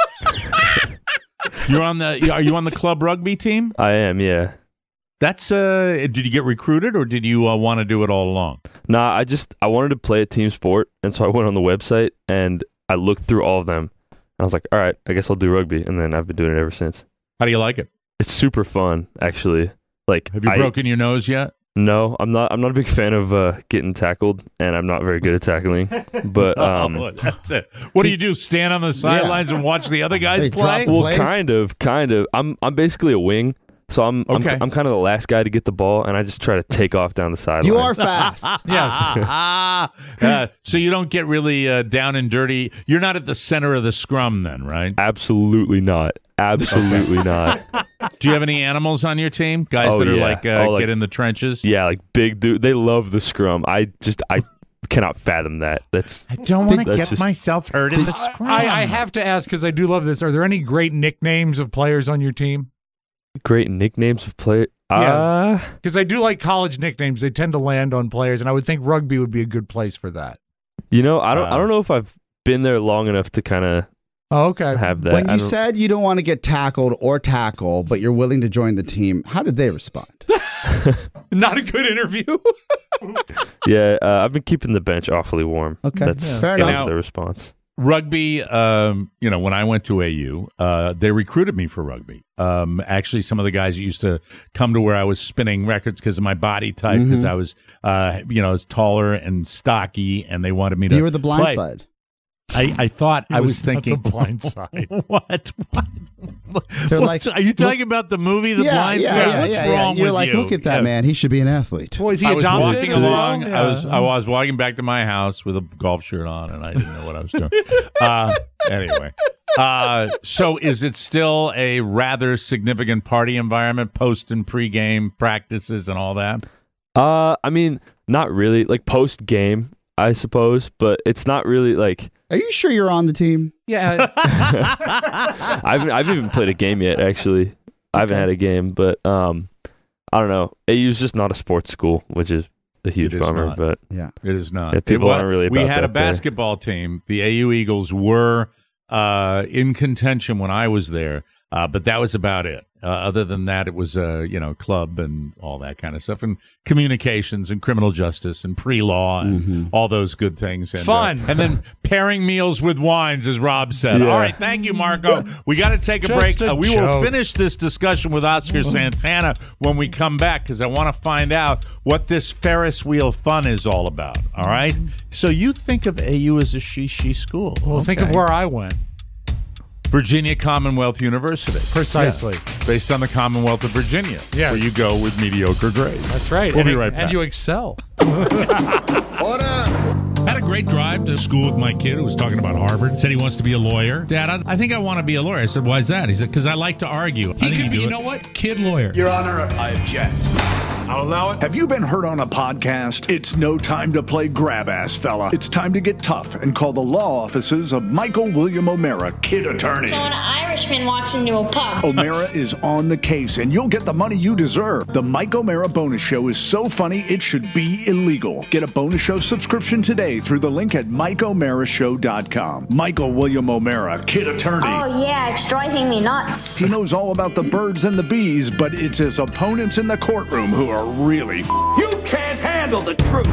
You're on the. Are you on the club rugby team? I am, yeah. That's. Uh, did you get recruited, or did you uh, want to do it all along? Nah, I just I wanted to play a team sport, and so I went on the website and I looked through all of them, and I was like, all right, I guess I'll do rugby, and then I've been doing it ever since. How do you like it? It's super fun, actually. Like, Have you I- broken your nose yet? No, I'm not. I'm not a big fan of uh, getting tackled, and I'm not very good at tackling. But um, oh, that's it. What do you do? Stand on the sidelines and watch the other guys They play? drop well, plays? kind of, kind of. I'm I'm basically a wing, so I'm Okay. I'm, I'm kind of the last guy to get the ball, and I just try to take off down the sideline. You are fast. Yes. uh, so you don't get really uh, down and dirty. You're not at the center of the scrum, then, right? Absolutely not. Absolutely not. Do you have any animals on your team? Guys Oh, that are yeah. like, uh, Oh, like- get in the trenches? Yeah, like big dude. They love the scrum. I just I cannot fathom that. That's I don't want to That's get just- myself hurt in the scrum. I, I have to ask because I do love this. Are there any great nicknames of players on your team? great nicknames of play. Yeah. Uh, Because I do like college nicknames. They tend to land on players, and I would think rugby would be a good place for that. you know, I don't I Uh, don't know if I've been there long enough to kind of Oh, okay. have that. When I you don't- said you don't want to get tackled or tackle, but you're willing to join the team, how did they respond? Not a good interview. yeah, uh, I've been keeping the bench awfully warm. Okay, that's, yeah. Fair that's enough. the response. Rugby, um, you know, when I went to A U, uh, they recruited me for rugby. Um, actually, some of the guys used to come to where I was spinning records because of my body type, because Mhm. I was, uh, you know, I was taller and stocky, and they wanted me to. You were the blind play. side. I, I thought He I was was not thinking the blind side. what? What? They're What? like, are you talking about the movie The yeah, Blind yeah, Side? yeah, What's yeah, yeah. wrong You're with like, you? look at that Yeah. man. He should be an athlete. Boy, is he I was adopted? walking as well? along. I was Yeah. I was walking back to my house with a golf shirt on, and I didn't know what I was doing. uh, anyway, uh, so is it still a rather significant party environment, post and pre-game practices and all that? Uh, I mean, not really. Like post game, I suppose, but it's not really like. Are you sure you're on the team? Yeah. I haven't I've even played a game yet. Actually, I haven't had a game, but um, I don't know. A U's just not a sports school, which is a huge It is bummer. not. But Yeah. It is not. Yeah, people It wa- aren't really We about had a that there. basketball team. The A U Eagles were uh, in contention when I was there, uh, but that was about it. Uh, other than that, it was a you know club and all that kind of stuff, and communications and criminal justice and pre-law and Mm-hmm. all those good things. And, Fun. uh, and then pairing meals with wines, as Rob said. Yeah. All right, thank you, Marco. We got to take a Just break. a Uh, we will joke. finish this discussion with Oscar Santana when we come back, because I want to find out what this Ferris wheel fun is all about. All right. So you think of A U as a she-she school? Well, think of Okay. where I went. Virginia Commonwealth University. Precisely. Yeah. Based on the Commonwealth of Virginia. Yes. Where you go with mediocre grades. That's right. We'll and be right and back. you excel. Had a great drive to school with my kid who was talking about Harvard. Said he wants to be a lawyer. Dad, I, I think I want to be a lawyer. I said, why is that? He said, because I like to argue. He could be, you know what? Kid lawyer. Your Honor, I object. I'll allow it. Have you been heard on a podcast? It's no time to play grab ass, fella. It's time to get tough and call the law offices of Michael William O'Mara, kid attorney. So an Irishman walks into a pub. O'Mara is on the case, and you'll get the money you deserve. The Mike O'Mara bonus show is so funny, it should be illegal. Get a bonus show subscription today through the link at mike o'mara show dot com. Michael William O'Mara, kid attorney. Oh, yeah, it's driving me nuts. He knows all about the birds and the bees, but it's his opponents in the courtroom who are really f- You can't handle the truth.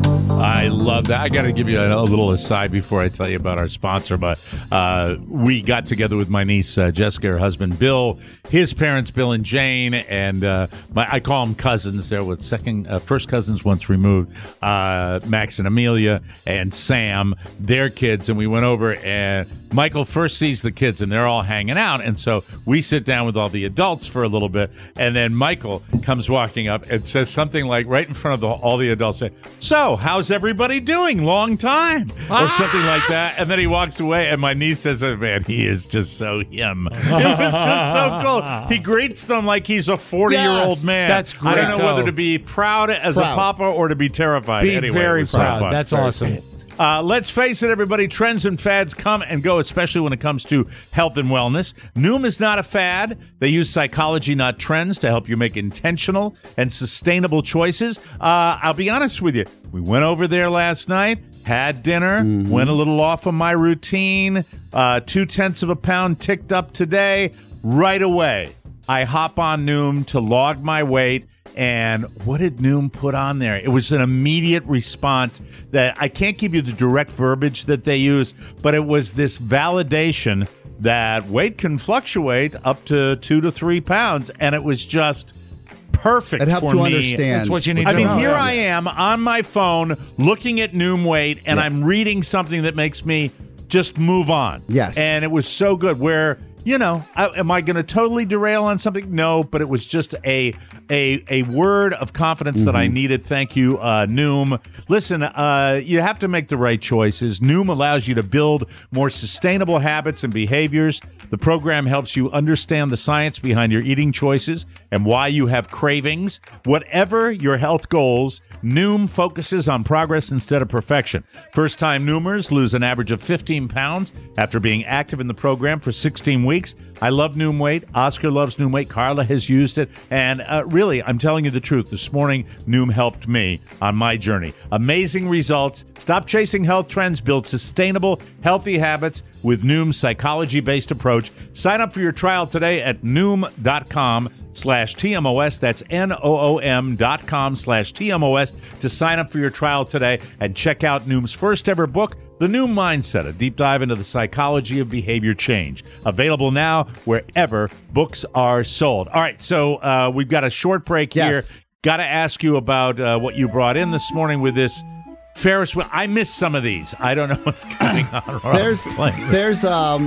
I love that. I got to give you a, a little aside before I tell you about our sponsor, but uh, we got together with my niece, uh, Jessica, her husband, Bill, his parents, Bill and Jane, and uh, my, I call them cousins. They're with second, uh, first cousins once removed, uh, Max and Amelia, and Sam, their kids, and we went over, and Michael first sees the kids, and they're all hanging out, and so we sit down with all the adults for a little bit, and then Michael comes walking up and says something like, right in front of the, all the adults, say, so, how's everybody doing? Long time. Or something like that. And then he walks away, and my niece says, oh, man, he is just so him. It was just so cool. He greets them like he's a forty-year-old Yes, man. that's great, I don't know though. whether to be proud as Proud. a papa or to be terrified. Be anyway, very it was so proud. fun. That's Very awesome. cool. Uh, let's face it, everybody, trends and fads come and go, especially when it comes to health and wellness. Noom is not a fad. They use psychology, not trends, to help you make intentional and sustainable choices. Uh, I'll be honest with you. We went over there last night, had dinner, Mm-hmm. went a little off of my routine, uh, two-tenths of a pound ticked up today. Right away, I hop on Noom to log my weight. And what did Noom put on there? It was an immediate response that I can't give you the direct verbiage that they use, but it was this validation that weight can fluctuate up to two to three pounds. And it was just perfect It helped for you me. understand. That's what you need I to mean, know. here Yeah. I am on my phone looking at Noom weight, and Yeah. I'm reading something that makes me just move on. Yes. And it was so good where, you know, I, am I going to totally derail on something? No, but it was just a a a word of confidence mm-hmm. that I needed. Thank you, uh, Noom. Listen, uh, you have to make the right choices. Noom allows you to build more sustainable habits and behaviors. The program helps you understand the science behind your eating choices and why you have cravings. Whatever your health goals, Noom focuses on progress instead of perfection. First-time Noomers lose an average of fifteen pounds after being active in the program for sixteen weeks. I love Noom Weight. Oscar loves Noom Weight. Carla has used it. And uh, really, I'm telling you the truth. This morning, Noom helped me on my journey. Amazing results. Stop chasing health trends. Build sustainable, healthy habits with Noom's psychology-based approach. Sign up for your trial today at Noom.com slash TMOS. That's N-O-O-M dot com slash TMOS to sign up for your trial today and check out Noom's first ever book, The Noom Mindset, a deep dive into the psychology of behavior change. Available now wherever books are sold. All right, so uh, we've got a short break Yes. here. Got to ask you about uh, what you brought in this morning with this Ferris wheel. I missed some of these. I don't know what's going on. There's, there's, um,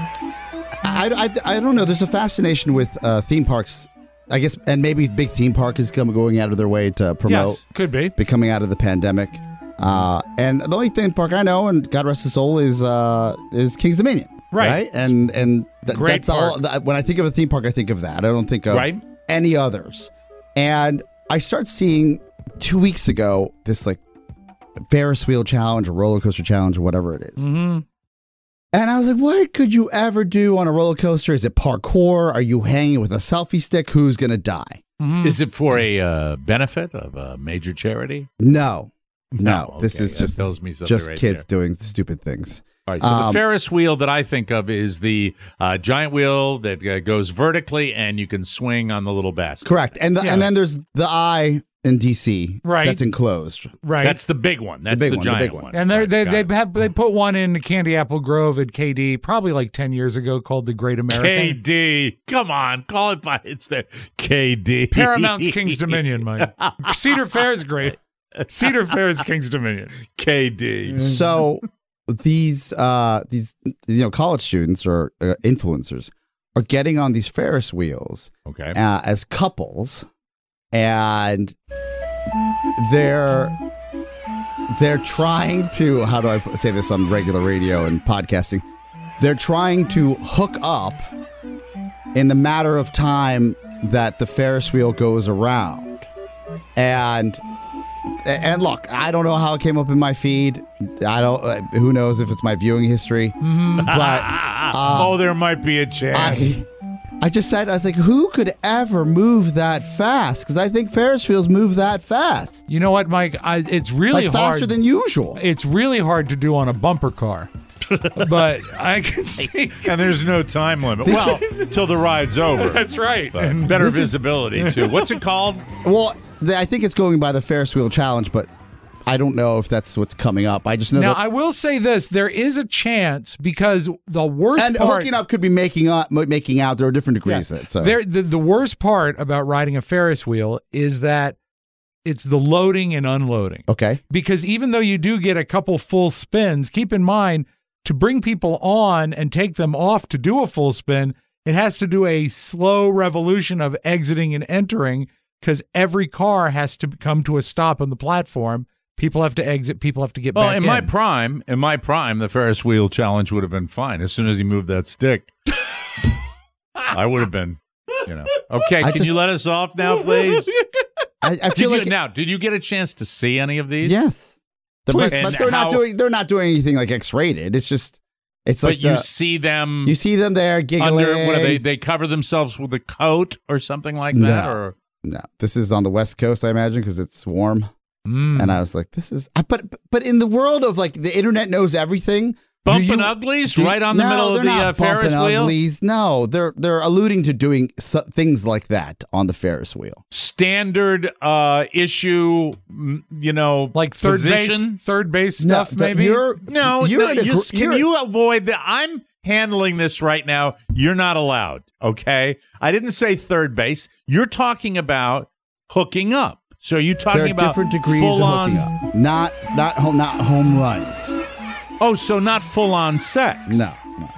I, I, I don't know. There's a fascination with uh, theme parks, I guess, and maybe big theme park is come, going out of their way to promote. Yes, could be. Becoming out of the pandemic. Uh, and the only theme park I know, and God rest his soul, is uh, is King's Dominion. Right. Right? And and th- Great that's all. Th- when I think of a theme park, I think of that. I don't think of Right. any others. And I start seeing two weeks ago this like Ferris wheel challenge or roller coaster challenge or whatever it is. Mm-hmm. And I was like, what could you ever do on a roller coaster? Is it parkour? Are you hanging with a selfie stick? Who's going to die? Mm-hmm. Is it for a uh, benefit of a major charity? No. No. No, This okay, is that just, tells me something just right kids there. doing stupid things. All right, so Um, the Ferris wheel that I think of is the uh, giant wheel that uh, goes vertically and you can swing on the little basket. Correct. And the, Yeah. and then there's the eye in D C Right. that's enclosed. Right. That's the big one. That's the, big one, the giant big one. one. And they they Got they it. have they put one in Candy Apple Grove at K D probably like ten years ago called the Great American. K D. Come on, call it by it's the K D. Paramount's King's Dominion, Mike. Cedar Fair's great. Cedar Fair's King's Dominion. K D. So these uh, these you know college students or uh, influencers are getting on these Ferris wheels, okay, uh, as couples, and they're they're trying to how do I say this on regular radio and podcasting? They're trying to hook up in the matter of time that the Ferris wheel goes around, and. And look, I don't know how it came up in my feed. I don't. Uh, who knows if it's my viewing history? Mm-hmm. But uh, oh, there might be a chance. I, I just said, I was like, who could ever move that fast? Because I think Ferris wheels move that fast. You know what, Mike? I, it's really like hard. faster than usual. It's really hard to do on a bumper car. But I can see. And there's no time limit. Well, till the ride's over. That's right. But And better this is- visibility, too. What's it called? Well, the, I think it's going by the Ferris wheel challenge, but I don't know if that's what's coming up. I just know Now, that. I will say this. There is a chance because the worst And part. hooking up could be making up, making out. There are different degrees of it. So There, the, the worst part about riding a Ferris wheel is that it's the loading and unloading. Okay. Because even though you do get a couple full spins, keep in mind to bring people on and take them off to do a full spin, it has to do a slow revolution of exiting and entering because every car has to come to a stop on the platform. People have to exit. People have to get Well, back in in. my prime, in my prime, the Ferris wheel challenge would have been fine. As soon as he moved that stick, I would have been, you know. Okay, I can just- you let us off now, please? I, I Did feel you- like now, did you get a chance to see any of these? yes, The- but, And but they're how- not doing. They're not doing anything like X-rated. It's just. It's But like you the- see them. You see them there giggling. under what are they? They cover themselves with a coat or something like that, No. or No, this is on the West Coast, I imagine, because it's warm. Mm. And I was like, "This is." I- But but in the world of like the internet knows everything. do bumping you- uglies do- right on the no, middle of they're the not uh, Ferris bumping wheel. uglies. No, they're they're alluding to doing so, things like that on the Ferris wheel. Standard uh, issue, mm, you know, like third position. base, third base No, stuff. the- maybe you're- No, You're no, in a you- gr- can you're- you avoid that? I'm handling this right now. You're not allowed. Okay, I didn't say third base. You're talking about hooking up. So you're talking There are about different degrees full of on, hooking up. Not not home not home runs. Oh, so not full on sex. No.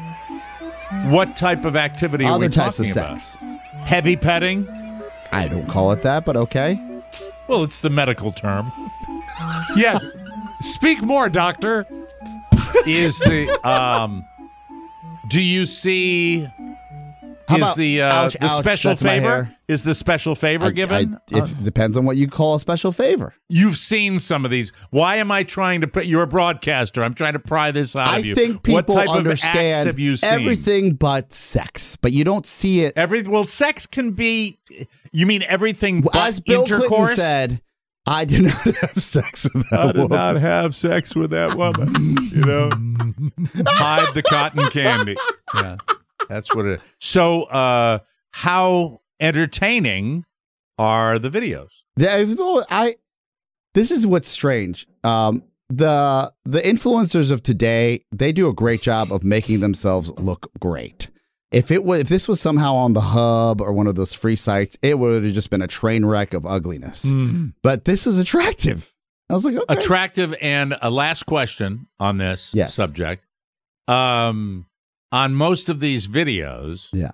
What type of activity are Other we types of talking about? sex. Heavy petting? I don't call it that, but okay. Well, it's the medical term. yes. Speak more, doctor. Is the um? Do you see? How is about- the uh, ouch, the ouch, special that's my favor? hair. Is the special favor I- given? I- if depends on what you call a special favor. You've seen some of these. Why am I trying to put? You're a broadcaster. I'm trying to pry this out I of you. think people what type understand of acts have you seen? everything but sex, but you don't see it. Every well, sex can be. You mean everything but As Bill intercourse? Clinton said, I did not have sex with that I did woman. not have sex with that woman. You know, hide the cotton candy. Yeah, that's what it is. So, uh, how entertaining are the videos? The- I. This is what's strange. Um, the the influencers of today, they do a great job of making themselves look great. If it was, if this was somehow on the Hub or one of those free sites, it would have just been a train wreck of ugliness. Mhm. But this is attractive. I was like, okay. Attractive. And a last question on this Yes. subject. Um, on most of these videos, yeah,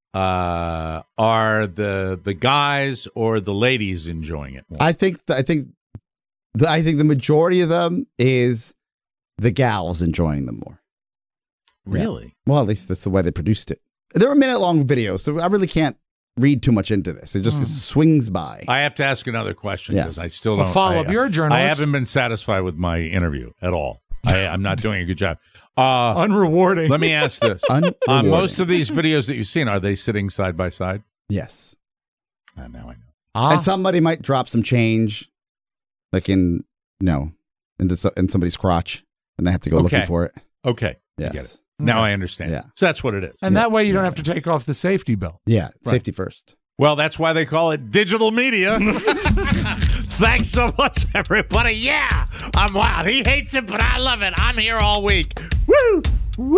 uh, are the the guys or the ladies enjoying it more? I think I think the, I think the majority of them is the gals enjoying them more. Really? Yeah. Well, at least that's the way they produced it. They're a minute long videos, so I really can't read too much into this. It just Hmm. swings by. I have to ask another question because Yes. I still Well, don't follow I- up. You're a journalist. I haven't been satisfied with my interview at all. I, I'm not doing a good job. Uh, Unrewarding. Let me ask this: Unrewarding. on most of these videos that you've seen, are they sitting side by side? Yes. Uh, now I know. Ah. And somebody might drop some change, like in no, into so, in somebody's crotch, and they have to go looking Okay. for it. Okay. I Yes. get it. Now I understand. Yeah. So that's what it is. And that way you don't have to take off the safety belt. Yeah, safety first. Well, that's why they call it digital media. Thanks so much, everybody. Yeah, I'm wild. He hates it, but I love it. I'm here all week. Woo! Woo!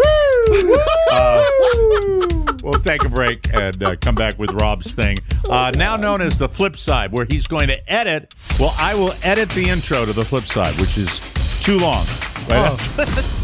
Uh, we'll take a break and uh, come back with Rob's thing. Uh, now known as the Flip Side, where he's going to edit. Well, I will edit the intro to the Flip Side, which is too long. Right Oh. after this.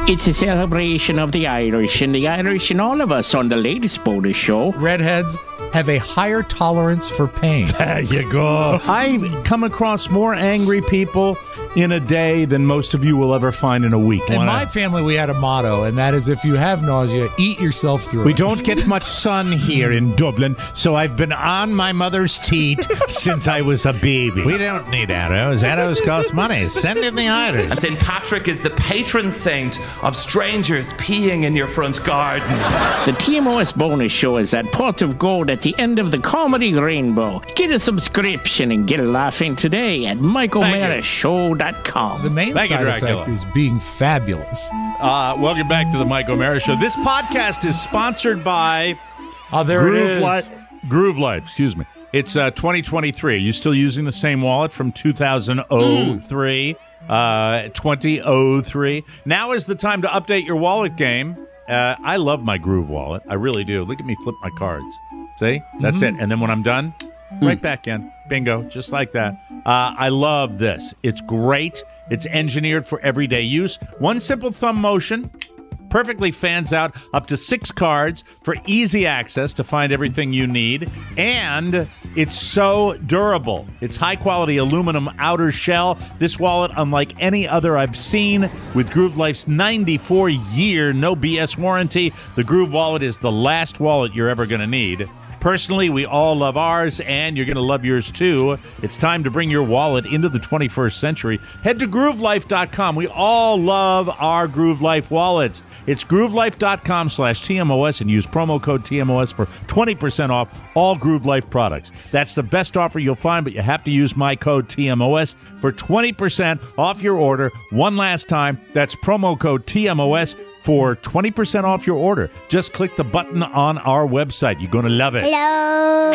It's a celebration of the Irish and the Irish and all of us on the latest bonus show. Redheads have a higher tolerance for pain. There you go. I come across more angry people in a day than most of you will ever find in a week. In Wanna- my family, we had a motto, and that is if you have nausea, eat yourself through We it. don't get much sun here in Dublin, so I've been on my mother's teat since I was a baby. We don't need arrows. Arrows cost money. Send in the Irish. And Saint Patrick is the patron saint of strangers peeing in your front garden. The T M O S bonus show is that pot of gold at the end of the comedy rainbow. Get a subscription and get a laugh in today at michael mara show dot com. The main Thank you, side Dracula. effect is being fabulous. Uh, welcome back to the Mike O'Mara Show. This podcast is sponsored by Oh, there Groove it is. Life. Groove Life, excuse me. It's uh, twenty twenty-three. Are you still using the same wallet from two thousand three? Uh, twenty oh three. Now is the time to update your wallet game. Uh, I love my Groove wallet. I really do. Look at me flip my cards. See? That's Mhm. it. And then when I'm done, right back in. Bingo. Just like that. Uh, I love this. It's great. It's engineered for everyday use. One simple thumb motion perfectly fans out up to six cards for easy access to find everything you need. And it's so durable. It's high-quality aluminum outer shell. This wallet, unlike any other I've seen, with Groove Life's ninety-four year no B S warranty, the Groove wallet is the last wallet you're ever going to need. Personally, we all love ours, and you're going to love yours too. It's time to bring your wallet into the twenty-first century. Head to groove life dot com. We all love our Groove Life wallets. It's groove life dot com slash T M O S and use promo code T M O S for twenty percent off all Groove Life products. That's the best offer you'll find, but you have to use my code T M O S for twenty percent off your order. One last time, that's promo code T M O S for twenty percent off your order. Just click the button on our website. You're going to love it. Hello.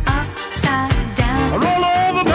Upside down. Roll over,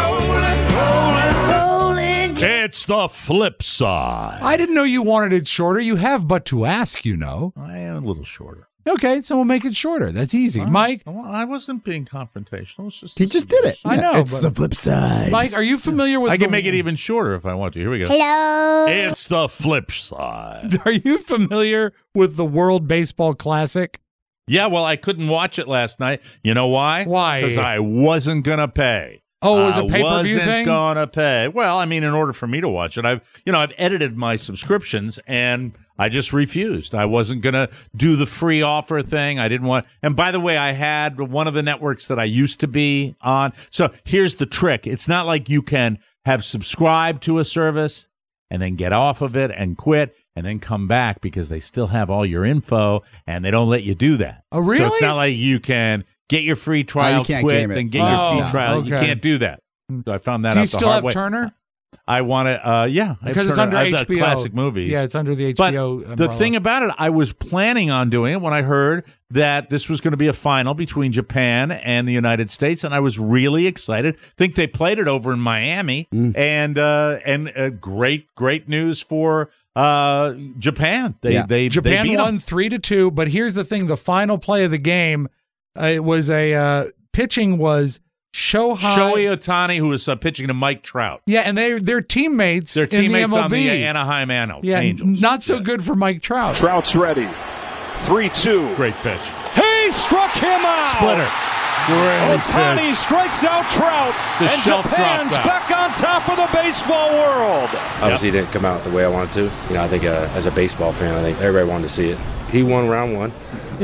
rolling, rolling. It's the flip side. I didn't know you wanted it shorter. You have but to ask, you know. I am a little shorter. Okay, so we'll make it shorter. That's easy. Huh? Mike? Well, I wasn't being confrontational. It's just He just did it. I Yeah, know. It's but- the flip side. Mike, are you familiar with I can the- make it even shorter if I want to. Here we go. Hello. It's the flip side. Are you familiar with the World Baseball Classic? Yeah, well, I couldn't watch it last night. You know why? Why? Because I wasn't going to pay. Oh, it was a I pay-per-view wasn't thing? gonna pay. Well, I mean, in order for me to watch it, I've you know I've edited my subscriptions, and I just refused. I wasn't gonna do the free offer thing. I didn't want. And by the way, I had one of the networks that I used to be on. So here's the trick: it's not like you can have subscribed to a service and then get off of it and quit and then come back because they still have all your info and they don't let you do that. Oh, really? So it's not like you can get your free trial, Oh, you can't quit, game it. then get Oh, your free no. trial. You Okay. can't do that. So I found that Do out you the still hard have way. Turner? I want to, uh, yeah. I have Because it's Turner. under I have H the B O. classic movies. Yeah, it's under the H But B O the umbrella. thing about it, I was planning on doing it when I heard that this was going to be a final between Japan and the United States, and I was really excited. I think they played it over in Miami, Mm. and uh, and uh, great, great news for uh, Japan. They Yeah. they Japan they beat 'em. won three to two, but here's the thing: the final play of the game, uh, it was a uh, pitching was Shohei. Shohei Ohtani, who was uh, pitching to Mike Trout. Yeah, and they they're teammates. Their teammates in the M L B. on the Anaheim An- Yeah, Angels. not so good for Mike Trout. Trout's ready. three two. Great pitch. He struck him out. Splitter. Great Ohtani pitch. strikes out Trout. The and shelf Japan's dropped out. back on top of the baseball world. Obviously, it didn't come out the way I wanted to. You know, I think uh, as a baseball fan, I think everybody wanted to see it. He won round one.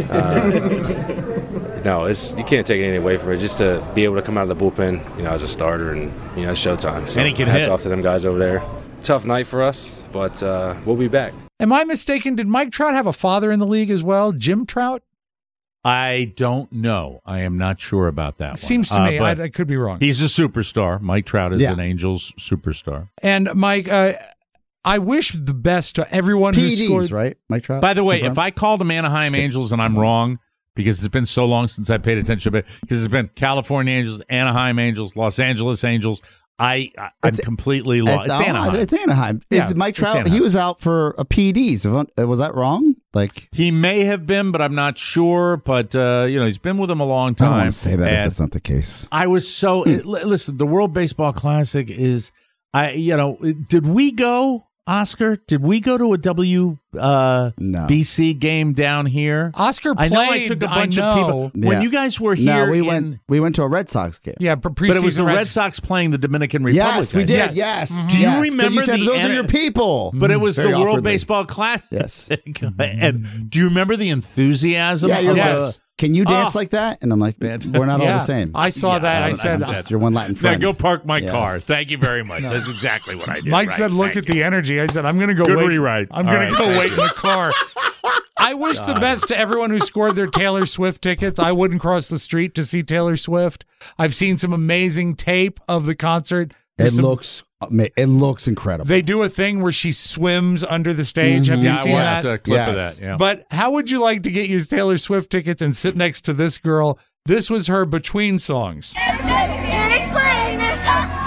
Uh, no, it's you can't take anything away from it. Just to be able to come out of the bullpen, you know, as a starter, and you know, it's showtime. So And he can hats hit. off to them guys over there. Tough night for us, but uh, we'll be back. Am I mistaken? Did Mike Trout have a father in the league as well, Jim Trout? I don't know. I am not sure about that one. Seems to Uh, me. I, but I could be wrong. He's a superstar. Mike Trout is Yeah. an Angels superstar. And Mike, uh, I wish the best to everyone who P Ds, scored. right? Mike Trout. By the way, Confirmed? if I called them Anaheim Angels and I'm wrong, because it's been so long since I paid attention to it, because it's been California Angels, Anaheim Angels, Los Angeles Angels, I, I I'm It's- completely lost. It's, oh, Anaheim. It's Anaheim. Yeah, Is Mike it's Trout? Anaheim. He was out for a P Ds. Was that wrong? Like He may have been, but I'm not sure. But uh, you know, he's been with them a long I time. don't want to say that if and that's not the case. I was so li- listen. The World Baseball Classic is, I you know, did we go? Oscar, did we go to a W uh, No. B C game down here? Oscar I played. know I took a bunch I of know. people. When Yeah. you guys were here, No, we in- went. We went to a Red Sox game. Yeah, pre- but it was the preseason Red Reds- Sox playing the Dominican Republic. Yes, we I did. think. Yes. Mm-hmm. Do you yes. 'Cause remember You said the those N- are your people. But it was Very the World awkwardly. Baseball Classic. Yes. and do you remember the enthusiasm? Yeah, you're of like, the- can you dance Oh. like that? And I'm like, we're not all Yeah. the same. I saw Yeah, that. I I- said, I- You're one Latin Now friend. go park my Yes. car. Thank you very much. That's exactly what I did. Mike right. said, "Look Thank at the energy." I said, "I'm going to go Good wait. rewrite. I'm All going right. to go wait in the car." I wish the best to everyone who scored their Taylor Swift tickets. I wouldn't cross the street to see Taylor Swift. I've seen some amazing tape of the concert. It There's some- looks. ama- It looks incredible. They do a thing where she swims under the stage. Have you Yeah, I seen watched that? a clip of Yes. that. Yeah. But how would you like to get your Taylor Swift tickets and sit next to this girl? This was her between songs. Can't explain this.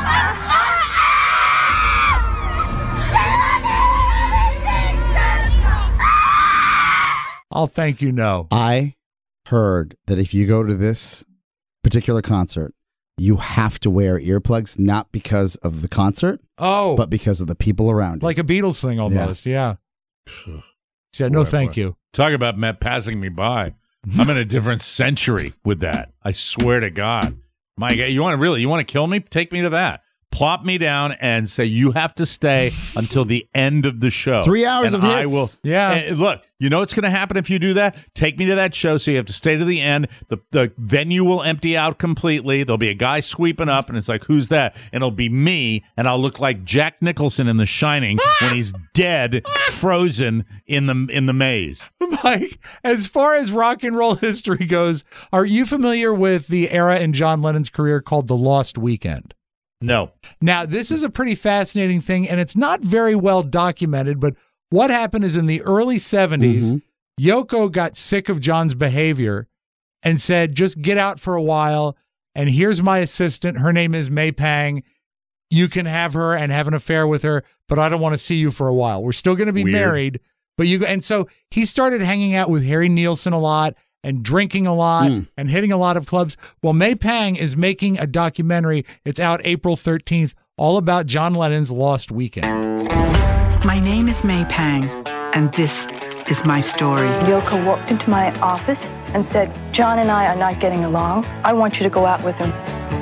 I'll thank you, no. I heard that if you go to this particular concert, you have to wear earplugs, not because of the concert, Oh, but because of the people around you. like a Beatles thing almost. Yeah. She said, no, Boy, thank boy. you. Talk about Matt passing me by. I'm in a different century with that. I swear to God. My God, you want to really, you want to kill me? Take me to that. Plop me down and say you have to stay until the end of the show. Three hours And of I hits. will. Yeah. And look, you know what's going to happen if you do that? Take me to that show, so you have to stay to the end. The the venue will empty out completely. There'll be a guy sweeping up, and it's like, who's that? And it'll be me, and I'll look like Jack Nicholson in The Shining when he's dead, frozen in the in the maze. Mike, as far as rock and roll history goes, are you familiar with the era in John Lennon's career called the Lost Weekend? No. Now, this is a pretty fascinating thing, and it's not very well documented, but what happened is in the early seventies, Mm-hmm. Yoko got sick of John's behavior and said, just get out for a while, and here's my assistant. Her name is May Pang. You can have her and have an affair with her, but I don't want to see you for a while. We're still going to be Weird. married, but you. And so he started hanging out with Harry Nilsson a lot and drinking a lot Mm. and hitting a lot of clubs. Well, May Pang is making a documentary. It's out April thirteenth, all about John Lennon's Lost Weekend. My name is May Pang, and this is my story. Yoko walked into my office and said, John and I are not getting along. I want you to go out with him.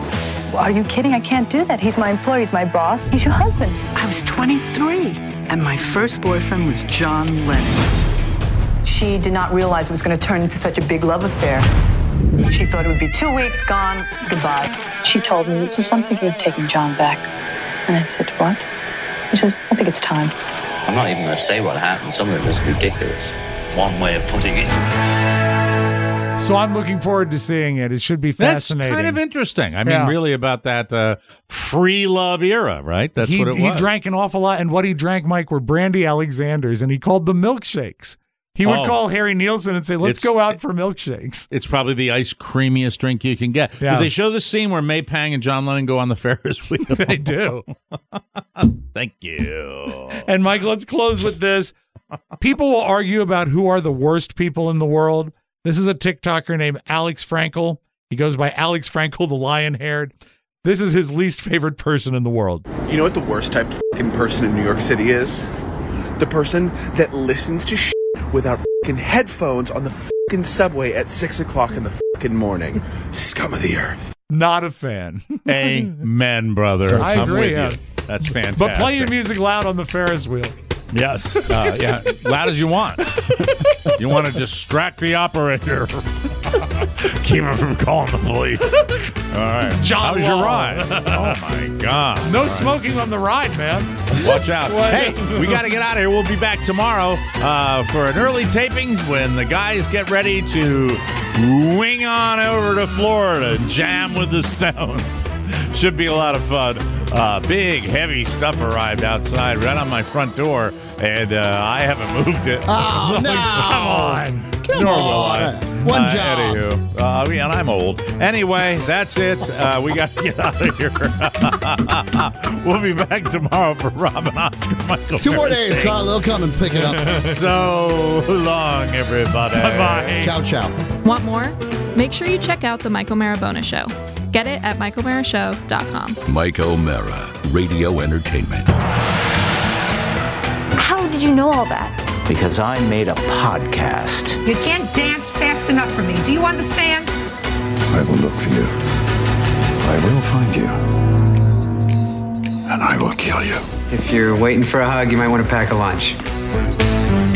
Are you kidding? I can't do that. He's my employee. He's my boss. He's your husband. I was twenty-three, and my first boyfriend was John Lennon. She did not realize it was going to turn into such a big love affair. She thought it would be two weeks, gone, goodbye. She told me, it was something of taking John back. And I said, what? She said, I think it's time. I'm not even going to say what happened. Some of it was ridiculous. One way of putting it. So I'm looking forward to seeing it. It should be fascinating. That's kind of interesting. I mean, Yeah. really about that uh, free love era, right? That's he, what it he was. drank an awful lot, and what he drank, Mike, were Brandy Alexanders, and he called them milkshakes. He would Oh. call Harry Nilsson and say, let's It's- go out for milkshakes. It's probably the ice creamiest drink you can get. Yeah. Did they show the scene where May Pang and John Lennon go on the Ferris wheel? They do. Thank you. And Mike, let's close with this. People will argue about who are the worst people in the world. This is a TikToker named Alex Frankel. He goes by Alex Frankel, the lion-haired. This is his least favorite person in the world. You know what the worst type of fucking person in New York City is? The person that listens to shit without fucking headphones on the fucking subway at six o'clock in the fucking morning. Scum of the earth. Not a fan. Amen, brother. I I'm agree, with yeah. you. That's fantastic. But play your music loud on the Ferris wheel. Yes. Uh, yeah. Loud as you want. You want to distract the operator. Keep him from calling the police. All right. John How was your Law. ride? Oh, my God. No All right. smoking on the ride, man. Watch out. What? Hey, we got to get out of here. We'll be back tomorrow uh, for an early taping when the guys get ready to wing on over to Florida and jam with the Stones. Should be a lot of fun. Uh, big, heavy stuff arrived outside right on my front door, and uh, I haven't moved it. Oh, no. Come on. Come Nor on. will I. One Uh, job. Anywho, uh, yeah, and I'm old. Anyway, that's it. Uh, we got to get out of here. We'll be back tomorrow for Rob and Oscar Michael. Two more days, Thursday. Carl. They'll come and pick it up. So long, everybody. Bye-bye. Ciao, ciao. Want more? Make sure you check out The Mike O'Mara Bonus Show. Get it at mike o'mara show dot com. Mike O'Mara, Radio Entertainment. How did you know all that? Because I made a podcast. You can't dance fast enough for me. Do you understand? I will look for you. I will find you. And I will kill you. If you're waiting for a hug, you might want to pack a lunch.